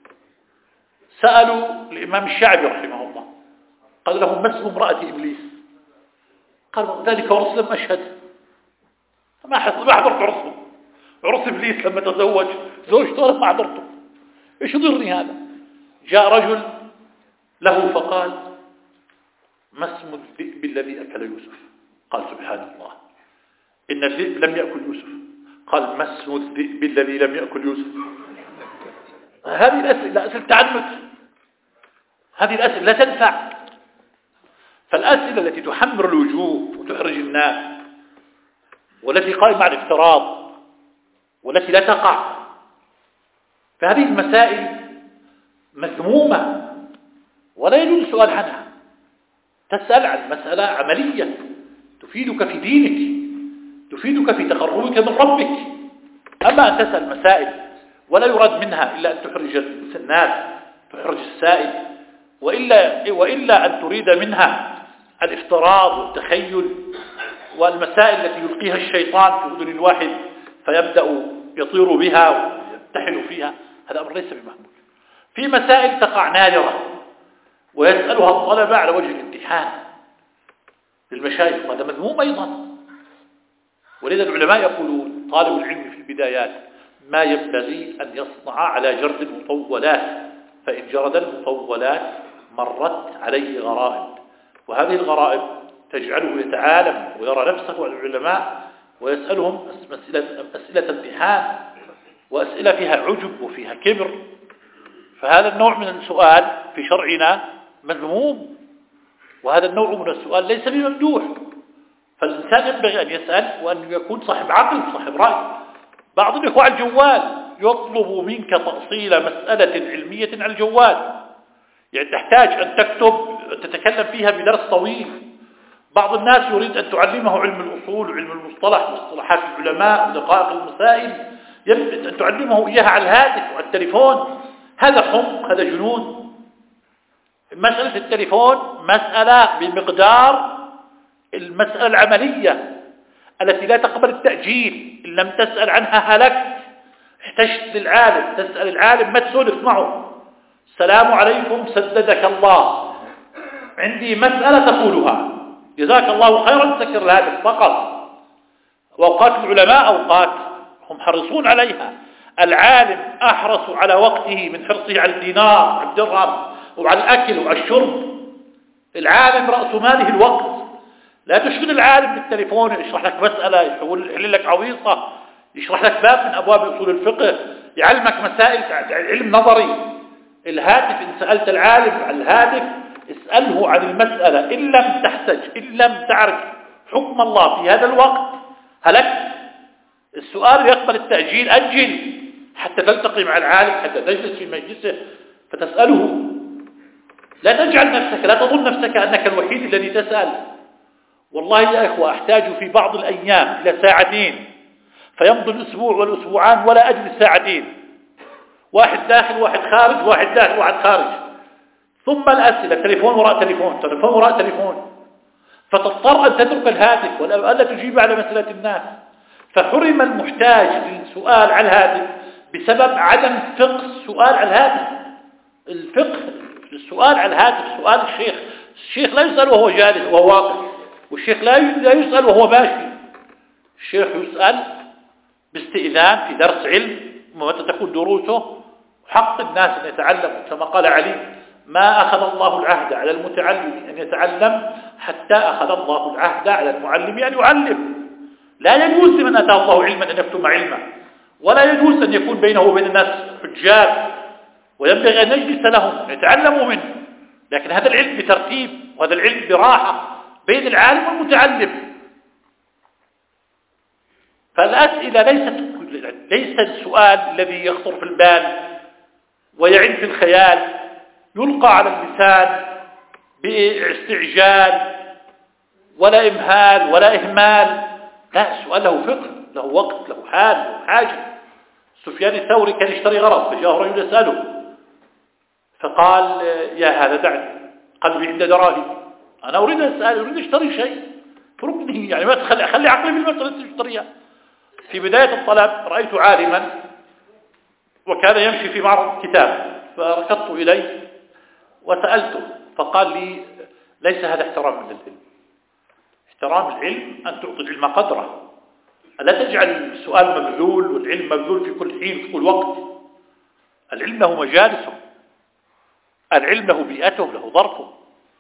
سألوا الإمام الشعبي رحمه الله قال لهم ما اسم امرأة إبليس؟ قال ذلك عرس لم أشهد، ما ما حضرت عرسه، عرس إبليس لما تزوج زوجته ما حضرته، إيش يضرني هذا؟ جاء رجل له فقال ما اسم الذئب الذي أكل يوسف؟ قال سبحان الله إن الذئب لم يأكل يوسف. قال ما اسم الذئب الذي لم يأكل يوسف؟ هذه الأسئلة أسئلة تعنت، هذه الأسئلة لا تنفع. فالأسئلة التي تحمر الوجوه وتحرج الناس والتي قائمة على الافتراض والتي لا تقع، فهذه المسائل مذمومة ولا يجوز السؤال عنها. تسأل عن مسألة عملية تفيدك في دينك، تفيدك في تقربك من ربك. أما أن تسأل مسائل ولا يراد منها إلا أن تحرج الناس، تحرج السائل، وإلا, وإلا أن تريد منها الافتراض والتخيل والمسائل التي يلقيها الشيطان في أذن الواحد فيبدأ يطير بها ويمتحن فيها، هذا أمر ليس بمحمود. في مسائل تقع نادرة ويسألها الطلبة على وجه الامتحان للمشايخ، وهذا مذموم أيضا. ولذا العلماء يقولون طالب العلم في البدايات ما ينبغي أن يصنع على جرد المطولات، فإن جرد المطولات مرت عليه غرائب، وهذه الغرائب تجعله يتعالم ويرى نفسه على العلماء ويسألهم أسئلة, أسئلة امتحان وأسئلة فيها عجب وفيها كبر. فهذا النوع من السؤال في شرعنا مذموم، وهذا النوع من السؤال ليس بممدوح. فالإنسان ينبغي أن يسأل وأن يكون صاحب عقل صاحب رأي. بعض الإخوة على الجوال يطلب منك تأصيل مسألة علمية على الجوال، يعني تحتاج أن تكتب تتكلم فيها بدرس طويل. بعض الناس يريد أن تعلمه علم الأصول وعلم المصطلح واصطلاحات العلماء ودقائق المسائل، يجب أن تعلمه إياها على الهاتف وعلى التليفون. هذا حمق، هذا جنون. مسألة التليفون مسألة بمقدار المسألة العملية التي لا تقبل التأجيل. إن لم تسأل عنها هلكت. احتجت للعالم، تسأل العالم ما تسولف معه. السلام عليكم سددك الله، عندي مسألة تقولها، جزاك الله خيرا، سكر الهاتف فقط. وأوقات العلماء أوقات هم حريصون عليها. العالم أحرص على وقته من حرصه على الدينار وعلى الدرهم وعلى الأكل وعلى الشرب. العالم رأس ماله الوقت. لا تشغل العالم بالتليفون يشرح لك مسألة، يحل لك عويصة، يشرح لك باب من أبواب أصول الفقه، يعلمك مسائل علم نظري. الهاتف إن سألت العالم عن الهاتف اسأله عن المسألة، إن لم تحتج، إن لم تعرف حكم الله في هذا الوقت هلكت. السؤال يقبل التأجيل، أجل حتى تلتقي مع العالم، حتى تجلس في مجلسه فتسأله. لا تجعل نفسك، لا تظن نفسك أنك الوحيد الذي تسأل والله يا إخوة أحتاج في بعض الأيام إلى ساعتين، فيمضي الأسبوع والأسبوعان ولا أجلس ساعتين، واحد داخل واحد خارج، واحد داخل واحد خارج، ثم الأسئلة تليفون وراء تليفون، تليفون وراء تليفون، فتضطر أن تترك الهاتف ولا تجيب على مسألة الناس. فحرم المحتاج للسؤال على الهاتف بسبب عدم فقه السؤال على الهاتف. الفقه السؤال على الهاتف سؤال الشيخ، الشيخ لا يسأل وهو جالس وهو واقف، والشيخ لا يسأل وهو ماشي، الشيخ يسأل باستئذان في درس علم ومتى تكون دروسه، حق الناس أن يتعلموا. كما قال علي: ما أخذ الله العهد على المتعلم أن يتعلم حتى أخذ الله العهد على المعلم أن يعلم. لا يجوز لمن أتاه الله علما أن يكتم علمه، ولا يجوز أن يكون بينه وبين الناس حجاب، وينبغي أن يجلس لهم يتعلموا منه، لكن هذا العلم بترتيب، وهذا العلم براحة بين العالم والمتعلم. فالأسئلة ليست ليس السؤال الذي يخطر في البال ويعن في الخيال يلقى على اللسان باستعجال ولا إمهال ولا إهمال. لا، السؤال له فقه، له وقت، له حال، له حاجة. سفيان الثوري كان يشتري غرض، فجاءه رجل يسأله فقال: يا هذا دعني، قلبي عند دراهم، أنا أريد أن أسأل، أريد أشتري شيء، اتركني، يعني ما تخلي خلي عقلي في المسألة تشتريها. في بداية الطلب رأيت عالما وكان يمشي في معرض كتاب، فركضت إليه وسألته فقال لي: ليس هذا احترام للعلم، احترام العلم أن تعطي العلم قدره، ألا تجعل السؤال مبذول والعلم مبذول في كل حين في كل وقت. العلم له مجالسه، العلم له بيئته، له ظرفه.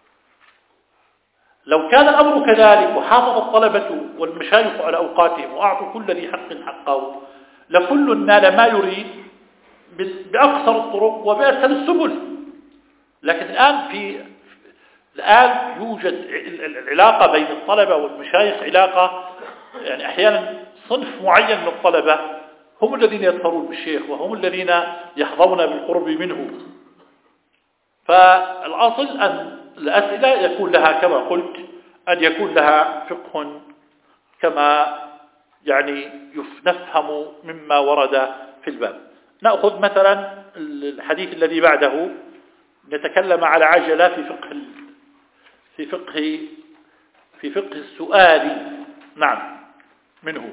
لو كان الأمر كذلك وحافظ الطلبة والمشايخ على أوقاتهم وأعطوا كل ذي حق حقه، لكل نال ما يريد بأقصر الطرق وبأسهل السبل. لكن الآن في الآن يوجد العلاقة بين الطلبة والمشايخ علاقة، يعني أحيانا صنف معين من الطلبة هم الذين يظفرون بالشيخ وهم الذين يحظون بالقرب منه. فالأصل أن الأسئلة يكون لها كما قلت أن يكون لها فقه كما يعني نفهم مما ورد في الباب. نأخذ مثلا الحديث الذي بعده، نتكلم على عجلة في فقه في فقه في فقه السؤال. نعم، منه.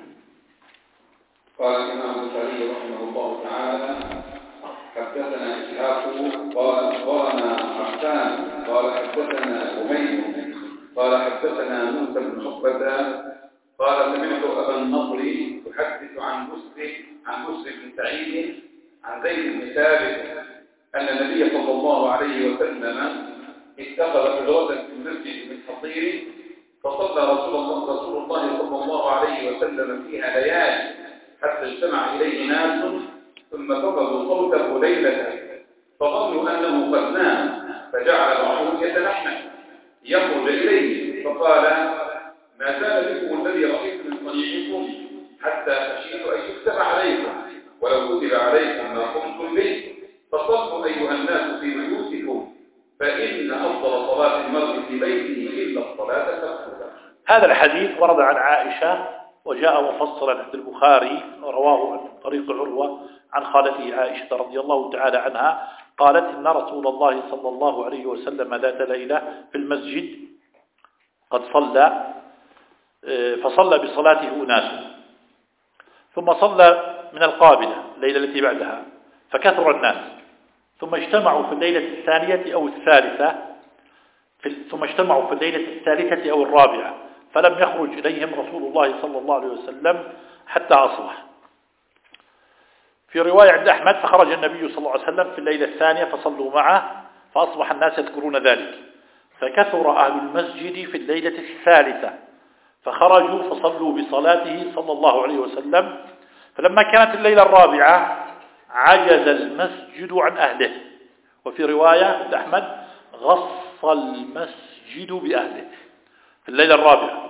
قال الإمام البخاري رحمه الله تعالى: حدثنا إسحاق قال أخبرنا عفان قال حدثنا أمير قال حدثنا موسى بن عقبة قال سمعت أبا النضر يحدث عن مسلم عن مسلم بن سعيد عن زيد بن ثابت أن النبي صلى الله عليه وسلم اتخذ حجرة في المسجد من حصير، فصلى رسول الله رسول الله صلى الله عليه وسلم فيها ليالي حتى اجتمع إليه ناس، ثم فقدوا صوته ليلة فظنوا أنه قد نام، فجعل بعضهم يتنحنح يخرج إليه، فقال: ما زال بكم الذي رأيت من صنيعكم حتى خشيت أن يكتب عليكم، ولو كتب عليكم ما قمتم به، فصلوا أيها الناس في بيوتكم، فإن أفضل صلاة المرء في بيته إلا الصلاة المكتوبة. هذا الحديث ورد عن عائشة وجاء مفصلا عند البخاري، رواه عن طريق عروة عن خالته عائشة رضي الله تعالى عنها قالت: إن رسول الله صلى الله عليه وسلم ذات ليلة في المسجد قد صلى فصلى بصلاته أناس، ثم صلى من القابلة الليلة التي بعدها فكثر الناس، ثم اجتمعوا في الليلة الثانية أو الثالثة ثم اجتمعوا في الليلة الثالثة أو الرابعة، فلم يخرج إليهم رسول الله صلى الله عليه وسلم حتى أصبح. في رواية عند أحمد: فخرج النبي صلى الله عليه وسلم في الليلة الثانية فصلوا معه، فأصبح الناس يذكرون ذلك، فكثر أهل المسجد في الليلة الثالثة فخرجوا فصلوا بصلاته صلى الله عليه وسلم، فلما كانت الليلة الرابعة عجز المسجد عن أهله. وفي رواية عند أحمد: غص المسجد بأهله في الليلة الرابعة.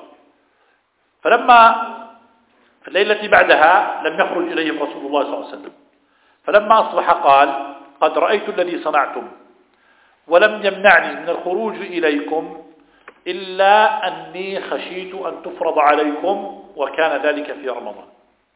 فلما في الليلة التي بعدها لم يخرج إليهم رسول الله صلى الله عليه وسلم، فلما أصبح قال: قد رأيت الذي صنعتم ولم يمنعني من الخروج إليكم إلا أني خشيت أن تفرض عليكم وكان ذلك في رمضان.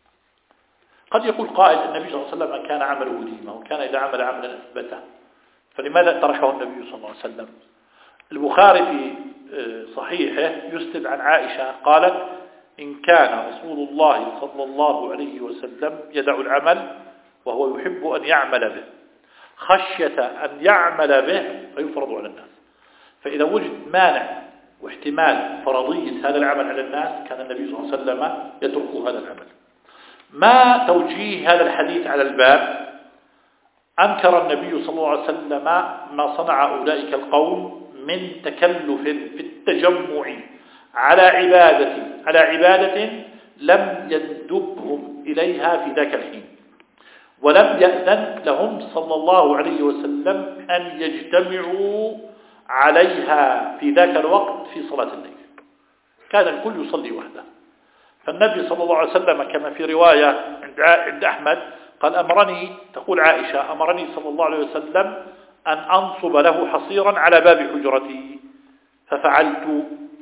قد يقول قائل النبي صلى الله عليه وسلم كان عمله ديمة وكان إذا عمل عملا أثبته، فلماذا تركه النبي صلى الله عليه وسلم؟ البخاري في صحيحه يسند عن عائشة قالت إن كان رسول الله صلى الله عليه وسلم يدع العمل وهو يحب أن يعمل به خشية أن يعمل به فيفرض على الناس. فإذا وجد مانع واحتمال فرضية هذا العمل على الناس كان النبي صلى الله عليه وسلم يترك هذا العمل. ما توجيه هذا الحديث على الباب؟ أنكر النبي صلى الله عليه وسلم ما صنع أولئك القوم من تكلف في التجمع على عبادة على عبادة لم يندبهم إليها في ذاك الحين، ولم يأذن لهم صلى الله عليه وسلم أن يجتمعوا عليها في ذاك الوقت في صلاة الليل، كان الكل يصلي وحده. فالنبي صلى الله عليه وسلم كما في رواية عند أحمد قال أمرني، تقول عائشة أمرني صلى الله عليه وسلم أن أنصب له حصيرا على باب حجرتي ففعلت.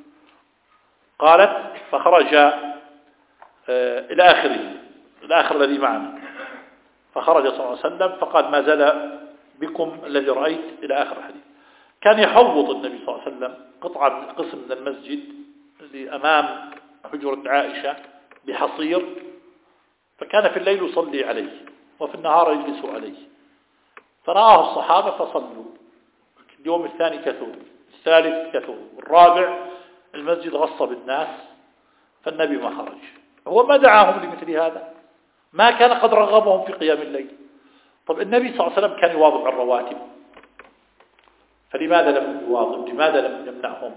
قالت فخرج إلى آخره الآخر الذي معنا، فخرج صلى الله عليه وسلم فقال ما زال بكم الذي رأيت إلى آخر الحديث. كان يحوط النبي صلى الله عليه وسلم قطعة قسم من المسجد لأمام حجرة عائشة بحصير، فكان في الليل يصلي عليه وفي النهار يجلس عليه، فرآه الصحابة فصلوا. اليوم الثاني كثور، الثالث كثور، الرابع المسجد غص بالناس فالنبي ما خرج. هو ما دعاهم لمثل هذا، ما كان قد رغبهم في قيام الليل. طب النبي صلى الله عليه وسلم كان يواظب على الرواتب، فلماذا لم يواظب؟ لماذا لم يمنعهم؟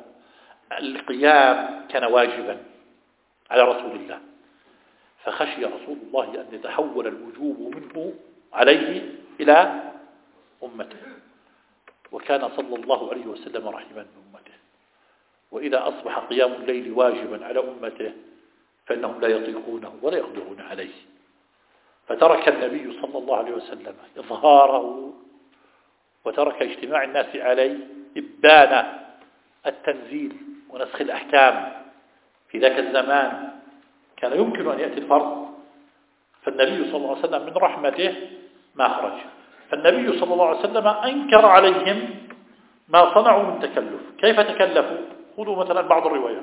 القيام كان واجبا على رسول الله، فخشي رسول الله أن يتحول الوجوب منه عليه إلى أمته، وكان صلى الله عليه وسلم رحيما بأمته، وإذا أصبح قيام الليل واجبا على أمته فإنهم لا يطيقونه ولا يقدرون عليه، فترك النبي صلى الله عليه وسلم إظهاره وترك اجتماع الناس عليه إبان التنزيل ونسخ الأحكام. في ذاك الزمان كان يمكن أن يأتي الفرض، فالنبي صلى الله عليه وسلم من رحمته ما خرج. فالنبي صلى الله عليه وسلم أنكر عليهم ما صنعوا من تكلف. كيف تكلفوا؟ خذوا مثلا بعض الروايات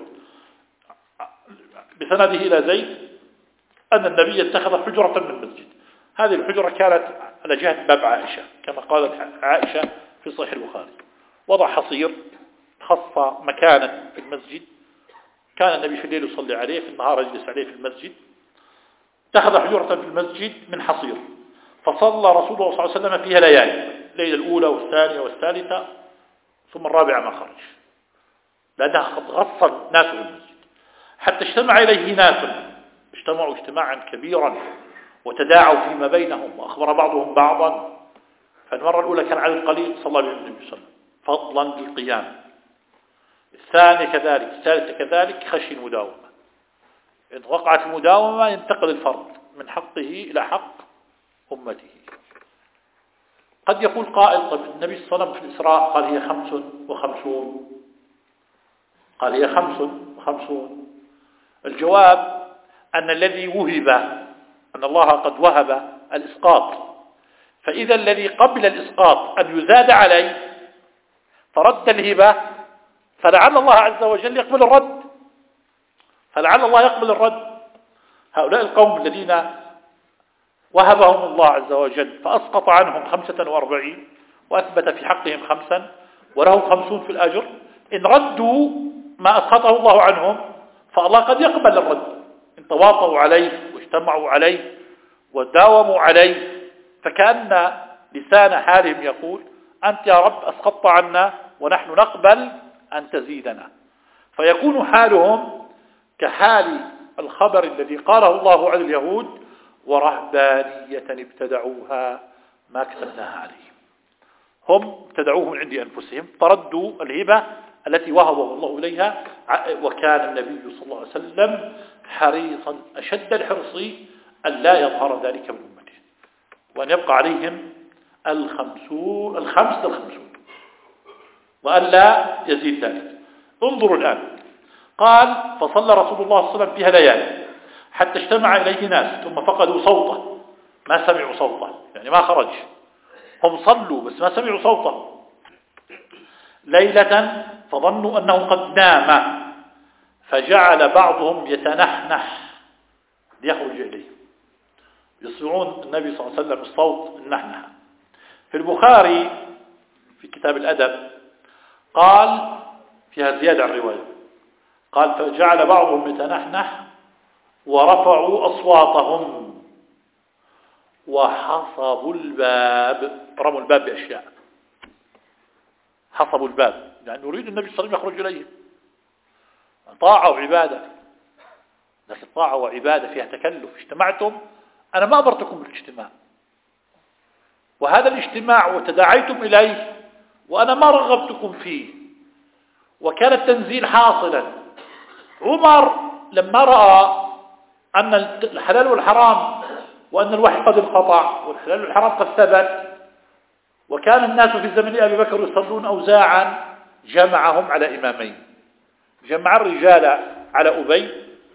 بسنده إلى زيد أن النبي اتخذ حجرة من المسجد. هذه الحجرة كانت على جهة باب عائشة كما قالت عائشة في صحيح البخاري، وضع حصير خص مكانا في المسجد، كان النبي في الليل يصلي عليه، في النهار يجلس عليه في المسجد. اتخذ حجرة في المسجد من حصير، فصلى رسول الله صلى الله عليه وسلم فيها ليالي، الليلة الأولى والثانية والثالثة، ثم الرابعة ما خرج، لأنها قد غص الناس في المسجد حتى اجتمع إليه ناس، اجتمعوا اجتماعا كبيرا وتداعوا فيما بينهم وأخبر بعضهم بعضا. فالمرة الأولى كان على القليل صلى الله عليه وسلم فضلا بالقيام، الثانية كذلك، الثالثة كذلك، خشي المداومة. إن وقعت المداومة ينتقل الفرد من حقه إلى حق أمته. قد يقول قائل طب النبي صلى الله عليه وسلم في الإسراء قال هي خمس وخمسون، قال هي خمس وخمسون. الجواب أن الذي وهب أن الله قد وهب الإسقاط، فإذا الذي قبل الإسقاط أن يزاد عليه فرد الهبة، فلعل الله عز وجل يقبل الرد، فلعل الله يقبل الرد. هؤلاء القوم الذين وهبهم الله عز وجل فأسقط عنهم خمسة وأربعين وأثبت في حقهم خمسا ولهم خمسون في الأجر، إن ردوا ما أسقطه الله عنهم فالله قد يقبل الرد، إن تواطؤوا عليه واجتمعوا عليه وداوموا عليه، فكأن لسان حالهم يقول أنت يا رب أسقطت عنا ونحن نقبل أن تزيدنا. فيكون حالهم كحال الخبر الذي قاله الله عن اليهود ورهبانية ابتدعوها ما كتبناها عليهم. هم ابتدعوه من عند أنفسهم فردوا الهبة التي وهبه الله إليها، وكان النبي صلى الله عليه وسلم حريصا أشد الحرص أن لا يظهر ذلك من أمته، وأن يبقى عليهم الخمسون الخمس الخمسون وأن لا يزيد ذلك. انظروا الآن. قال فصلى رسول الله صلى الله عليه وسلم فيها ليالي حتى اجتمع إليه ناس ثم فقدوا صوته، ما سمعوا صوته، يعني ما خرج، هم صلوا بس ما سمعوا صوته ليلة، فظنوا أنه قد نام، فجعل بعضهم يتنحنح ليخرج إليه، يسمعون النبي صلى الله عليه وسلم الصوت النحنحة. في البخاري في كتاب الأدب قال فيها زيادة عن الرواية، قال فجعل بعضهم يتنحنح ورفعوا أصواتهم وحصبوا الباب، رموا الباب بأشياء، حصبوا الباب يعني يريد النبي صلى الله عليه وسلم يخرج إليه. طاعة وعبادة، لكن طاعة وعبادة فيها تكلف. اجتمعتم، أنا ما أمرتكم بالاجتماع، وهذا الاجتماع وتداعيتم إليه وأنا ما رغبتكم فيه، وكان التنزيل حاصلا. عمر لما رأى أن الحلال والحرام وأن الوحي قد انقطع والحلال والحرام قد ثبت، وكان الناس في زمن أبي بكر يصلون أوزاعا، جمعهم على إمامين، جمع الرجال على أبي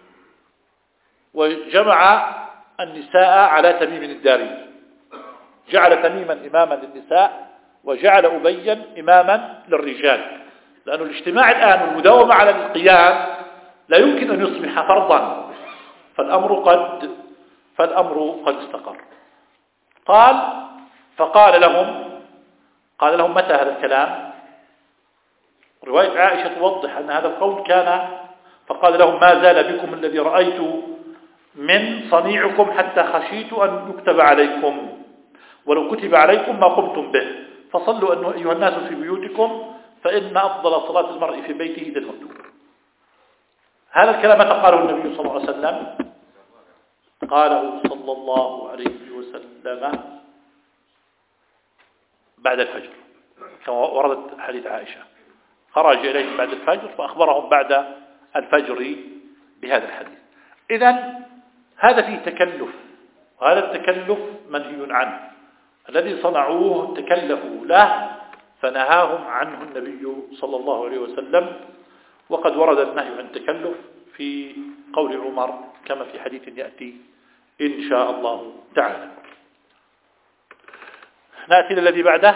وجمع النساء على تميم الداري، جعل تميما إماما للنساء وجعل أبيا إماما للرجال، لأن الاجتماع الآن والمداومة على القيام لا يمكن أن يصبح فرضا، فالأمر قد فالأمر قد استقر. قال فقال لهم قال لهم متى هذا الكلام؟ رواية عائشة توضح أن هذا القول كان، فقال لهم ما زال بكم الذي رأيت من صنيعكم حتى خشيت أن يكتب عليكم، ولو كتب عليكم ما قمتم به، فصلوا أنه أيها الناس في بيوتكم فإن أفضل صلاة المرء في بيته إذا المكتوب. هذا الكلام متى قاله النبي صلى الله عليه وسلم؟ قاله صلى الله عليه وسلم بعد الفجر، كما وردت حديث عائشة، خرج إليهم بعد الفجر فأخبرهم بعد الفجر بهذا الحديث. إذن هذا فيه تكلف، وهذا التكلف منهي عنه، الذي صنعوه تكلفوا له فنهاهم عنه النبي صلى الله عليه وسلم. وقد ورد النهي عن التكلف في قول عمر كما في حديث يأتي إن شاء الله تعالى. نأتي للذي بعده.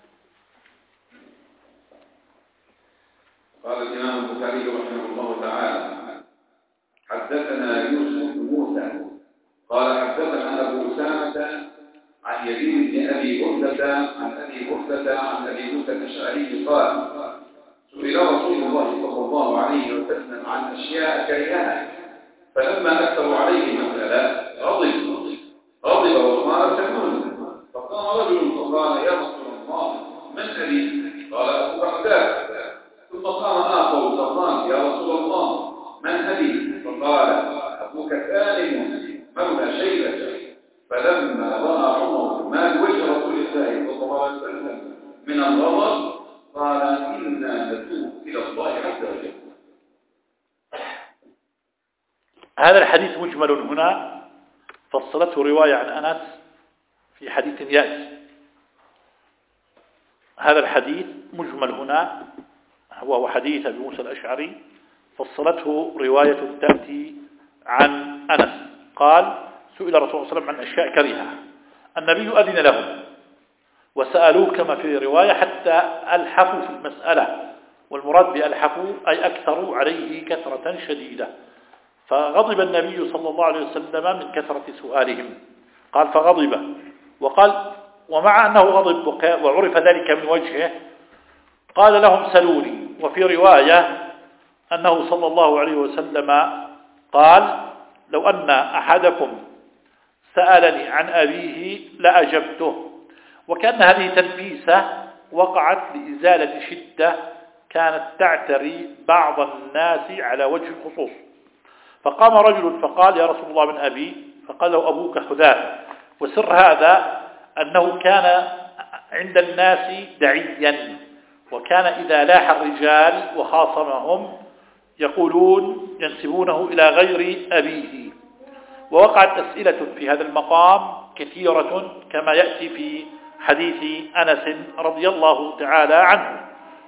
قال الإمام البخاري رحمه الله تعالى حدثنا يوسف بن موسى قال حدثنا أبو أسامة عن يزيد بن أبي بردة عن أبي بردة عن أبي موسى الأشعري قال سئل رسول الله صلى الله عليه وسلم عن أشياء كرهها فلما أكثروا عليه مسألة غضب غضب وقال سكون، فقام رجل فقال يا رسول الله من أبي؟ قال أبو بردة. ثم قام آخر فقال يا رسول الله من أبي؟ فقال أبوك سالم مولى شيبة. فلما رأى عمر ما بوجه رسول الله صلى الله عليه وسلم من الغضب قال إنا نتوب إلى الله عز وجل. هذا الحديث مجمل هنا، فصلته رواية عن أنس في حديث يأتي. هذا الحديث مجمل هنا وهو حديث أبي موسى الأشعري، فصلته رواية تأتي عن أنس قال سئل رسول الله صلى الله عليه وسلم عن أشياء كرهها، النبي أذن لهم وسألوه كما في رواية حتى ألحفوا في المسألة، والمراد بألحفوا أي أكثروا عليه كثرة شديدة، فغضب النبي صلى الله عليه وسلم من كثرة سؤالهم. قال فغضب، وقال ومع أنه غضب وعرف ذلك من وجهه قال لهم سلوني. وفي رواية أنه صلى الله عليه وسلم قال لو أن أحدكم سألني عن أبيه لأجبته. وكأن هذه تنفيسة وقعت لإزالة شدة كانت تعتري بعض الناس على وجه الخصوص، فقام رجل فقال يا رسول الله من أبي؟ فقال له أبوك حذافة. وسر هذا أنه كان عند الناس دعيا، وكان إذا لاح الرجال وخاصمهم يقولون ينسبونه إلى غير أبيه. ووقعت أسئلة في هذا المقام كثيرة كما يأتي في حديث أنس رضي الله تعالى عنه.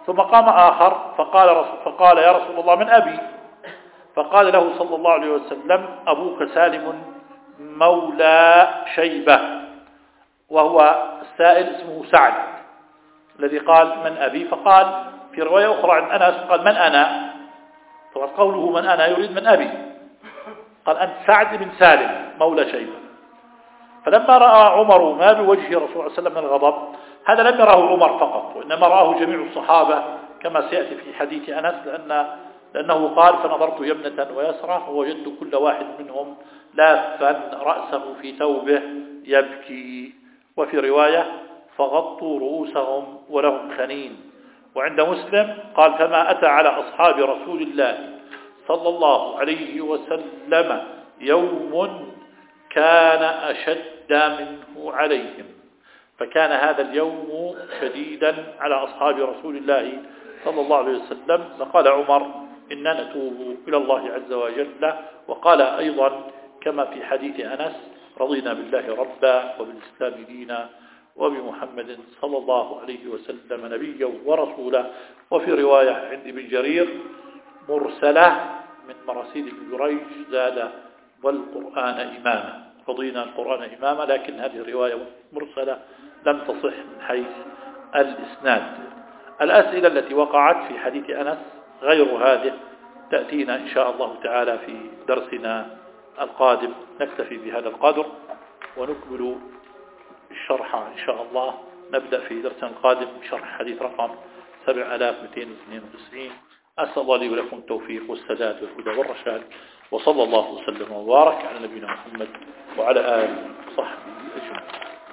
ثم قام آخر فقال, رسول فقال يا رسول الله من أبي؟ فقال له صلى الله عليه وسلم أبوك سالم مولى شيبة، وهو السائل اسمه سعد الذي قال من أبي. فقال في رواية أخرى عن أنس قال من أنا؟ طبعا قوله من أنا يريد من أبي، قال أنت سعد بن سالم مولى شيبة. فلما رأى عمر ما بوجه رسول الله صلى الله عليه وسلم من الغضب، هذا لم يراه عمر فقط، وإنما رآه جميع الصحابة كما سيأتي في حديث أنس، لأن لأنه قال فنظرت يمنة ويسرى ووجدت كل واحد منهم لافا رأسه في ثوبه يبكي. وفي رواية فغطوا رؤوسهم ولهم خنين. وعند مسلم قال فما أتى على أصحاب رسول الله صلى الله عليه وسلم يوم كان أشد منه عليهم، فكان هذا اليوم شديدا على أصحاب رسول الله صلى الله عليه وسلم. فقال عمر إننا نتوب إلى الله عز وجل. وقال أيضا كما في حديث أنس رضينا بالله ربا وبالإسلام دينا وبمحمد صلى الله عليه وسلم نبيا ورسولا. وفي رواية عند ابن جرير مرسلة من مراسيل ابن جريج زاد والقرآن إماما، رضينا القرآن إماما، لكن هذه الرواية مرسلة لم تصح من حيث الإسناد. الأسئلة التي وقعت في حديث أنس غير هذه تأتينا إن شاء الله تعالى في درسنا القادم. نكتفي بهذا القدر ونكمل الشرح إن شاء الله. نبدأ في درسنا القادم بشرح حديث رقم سبعة آلاف ومئتين واثنين وتسعين. أسأل الله لي ولكم التوفيق والسداد والهدى والرشاد، وصلى الله وسلم وبارك على نبينا محمد وعلى آله وصحبه أجمعين.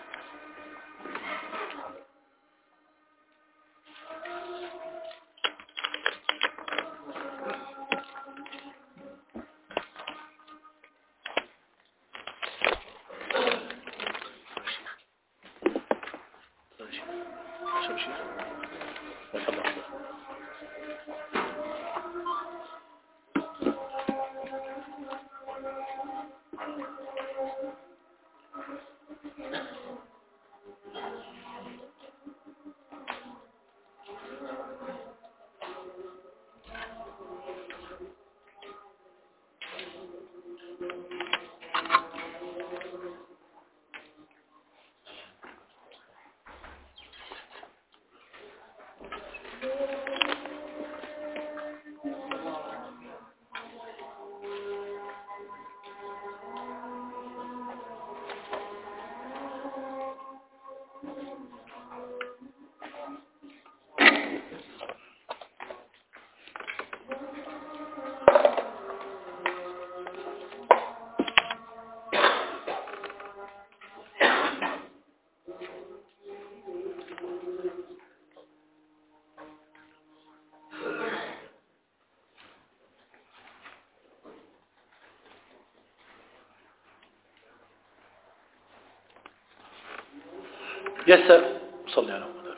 يسأل صلي على محمد.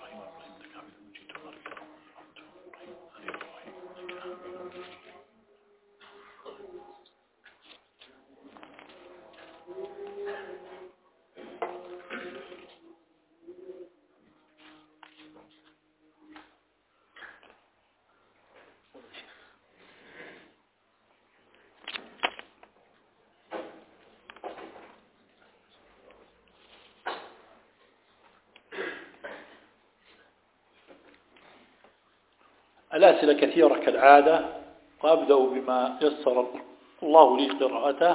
الأسئلة كثيرة كالعادة، وأبدأ بما يسر الله لي قراءته،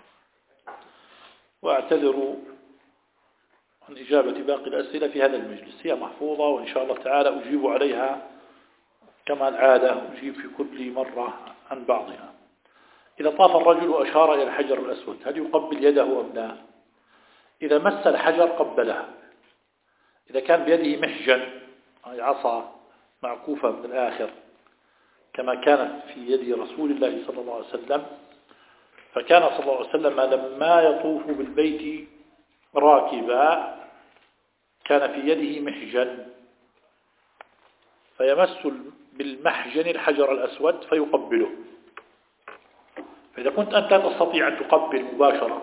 وأعتذر عن إجابة باقي الأسئلة في هذا المجلس. هي محفوظة وإن شاء الله تعالى أجيب عليها كما العادة، أجيب في كل مرة عن بعضها. إذا طاف الرجل وأشار إلى الحجر الأسود هل يقبل يده أم لا؟ إذا مس الحجر قبله. إذا كان بيده محجن أي عصا معكوفة من الآخر كما كانت في يد رسول الله صلى الله عليه وسلم، فكان صلى الله عليه وسلم لما يطوف بالبيت راكبا كان في يده محجن فيمس بالمحجن الحجر الأسود فيقبله. فإذا كنت أنت تستطيع أن تقبل مباشرة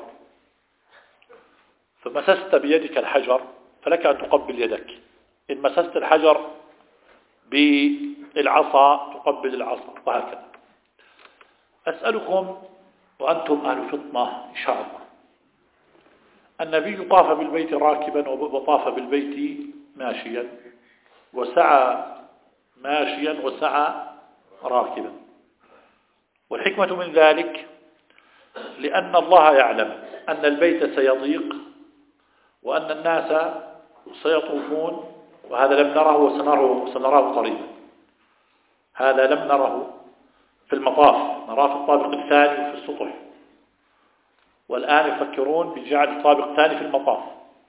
فمسست بيدك الحجر فلك أن تقبل يدك. إن مسست الحجر بالعصا تقبل العصا وهكذا. أسألكم وأنتم أهل فطنة إن شاء الله، النبي طاف بالبيت راكبا وطاف بالبيت ماشيا، وسعى ماشيا وسعى راكبا، والحكمة من ذلك لأن الله يعلم أن البيت سيضيق وأن الناس سيطوفون، وهذا لم نره وسنراه سنراه قريبا. هذا لم نره في المطاف، نراه في الطابق الثاني وفي السطح، والآن يفكرون بجعل طابق ثاني في المطاف.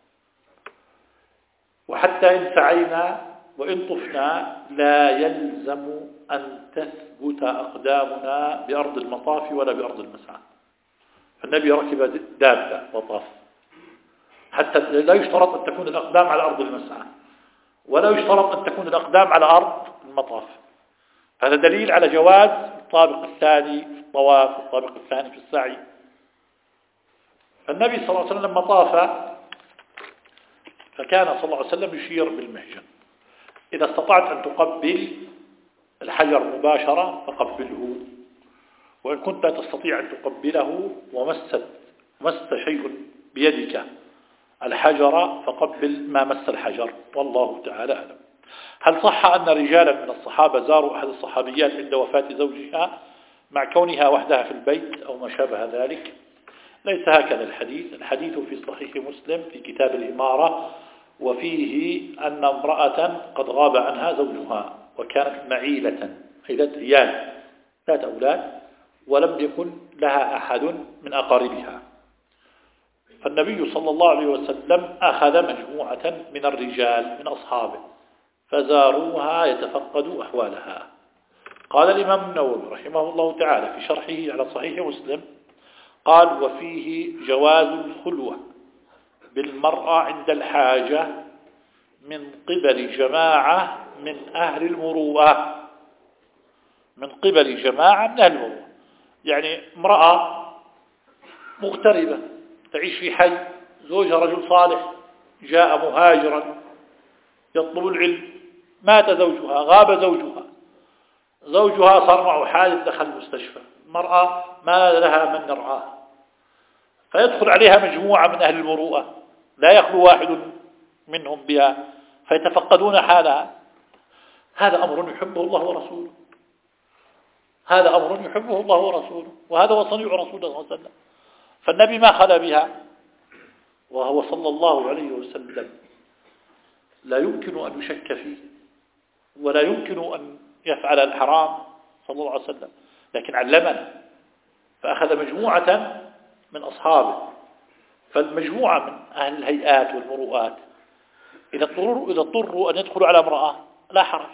وحتى إن سعينا وإن طفنا لا يلزم أن تثبت أقدامنا بأرض المطاف ولا بأرض المسعى. فالنبي ركب دابة وطاف، حتى لا يشترط أن تكون الأقدام على أرض المسعى، ولا يشترط أن تكون الأقدام على أرض المطاف. هذا دليل على جواز الطابق الثاني في الطواف والطابق الثاني في السعي. فالنبي صلى الله عليه وسلم لما طاف فكان صلى الله عليه وسلم يشير بالمحجن: إذا استطعت أن تقبل الحجر مباشرة فقبله، وإن كنت تستطيع أن تقبله ومست مست شيء بيدك الحجر فقبل ما مس الحجر، والله تعالى أعلم. هل صح أن رجالا من الصحابة زاروا أحد الصحابيات عند وفاة زوجها مع كونها وحدها في البيت أو ما شابه ذلك؟ ليس هكذا الحديث. الحديث في صحيح مسلم في كتاب الإمارة، وفيه أن امرأة قد غاب عنها زوجها وكانت معيلة، أي ذات عيال ذات أولاد، ولم يكن لها أحد من أقاربها. فالنبي صلى الله عليه وسلم أخذ مجموعة من الرجال من أصحابه فزاروها يتفقدوا أحوالها. قال الإمام النووي رحمه الله تعالى في شرحه على صحيح مسلم، قال: وفيه جواز الخلوة بالمرأة عند الحاجة من قبل جماعة من أهل المروءة. من قبل جماعة من أهل المروءة، يعني امرأة مغتربة تعيش في حي، زوجها رجل صالح جاء مهاجرا يطلب العلم، مات زوجها، غاب زوجها، زوجها صار معه حادث دخل المستشفى، المرأة ما لها من نرعاها، فيدخل عليها مجموعة من أهل المروءة لا يخلو واحد منهم بها فيتفقدون حالها. هذا أمر يحبه الله ورسوله، هذا أمر يحبه الله ورسوله، وهذا هو صنيع رسول الله صلى الله عليه وسلم. فالنبي ما خلا بها، وهو صلى الله عليه وسلم لا يمكن أن يشك فيه ولا يمكن أن يفعل الحرام صلى الله عليه وسلم، لكن علمنا فأخذ مجموعة من أصحابه. فالمجموعة من أهل الهيئات والمروءات إذا اضطروا إذا اضطروا أن يدخلوا على امرأة لا حرج.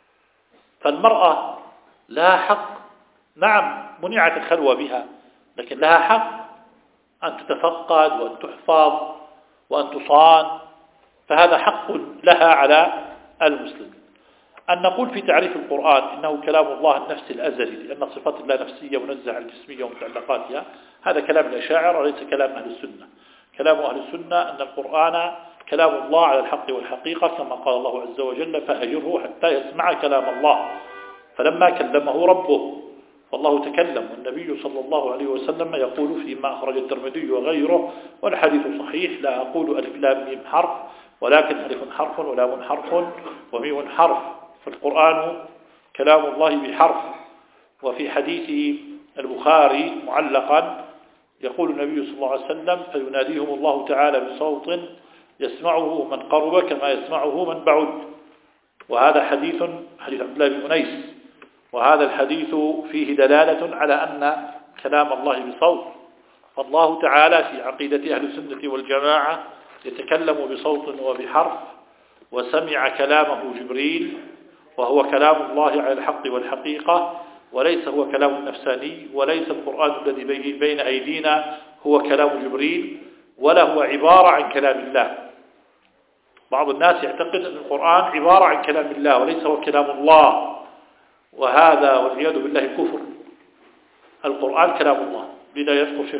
فالمرأة لها حق، نعم منعت الخلوة بها، لكن لها حق أن تتفقد وأن تحفظ وأن تصان، فهذا حق لها على المسلم. أن نقول في تعريف القرآن إنه كلام الله النفسي الأزلي، لأن صفات الله نفسية منزهة عن الجسمية ومتعلقاتها، هذا كلام الأشاعرة وليس كلام أهل السنة. كلام أهل السنة أن القرآن كلام الله على الحق والحقيقة، كما قال الله عز وجل: فأجره حتى يسمع كلام الله. فلما كلمه ربه والله تكلم، والنبي صلى الله عليه وسلم يقول فيما أخرج الترمذي وغيره والحديث صحيح: لا أقول ألف لام ميم حرف، ولكن ألف حرف ولام حرف وميم حرف. فالقرآن كلام الله بحرف. وفي حديث البخاري معلقا يقول النبي صلى الله عليه وسلم: فيناديهم الله تعالى بصوت يسمعه من قرب كما يسمعه من بعد. وهذا حديث حديث عبد الله بن أنيس، وهذا الحديث فيه دلالة على أن كلام الله بصوت. فالله تعالى في عقيدة أهل السنة والجماعة يتكلم بصوت وبحرف، وسمع كلامه جبريل، وهو كلام الله على الحق والحقيقة، وليس هو كلام النفساني، وليس القرآن الذي بين أيدينا هو كلام جبريل، ولا هو عبارة عن كلام الله. بعض الناس يعتقد أن القرآن عبارة عن كلام الله وليس هو كلام الله، وهذا والعياذ بالله كفر. القرآن كلام الله، لذا يذكر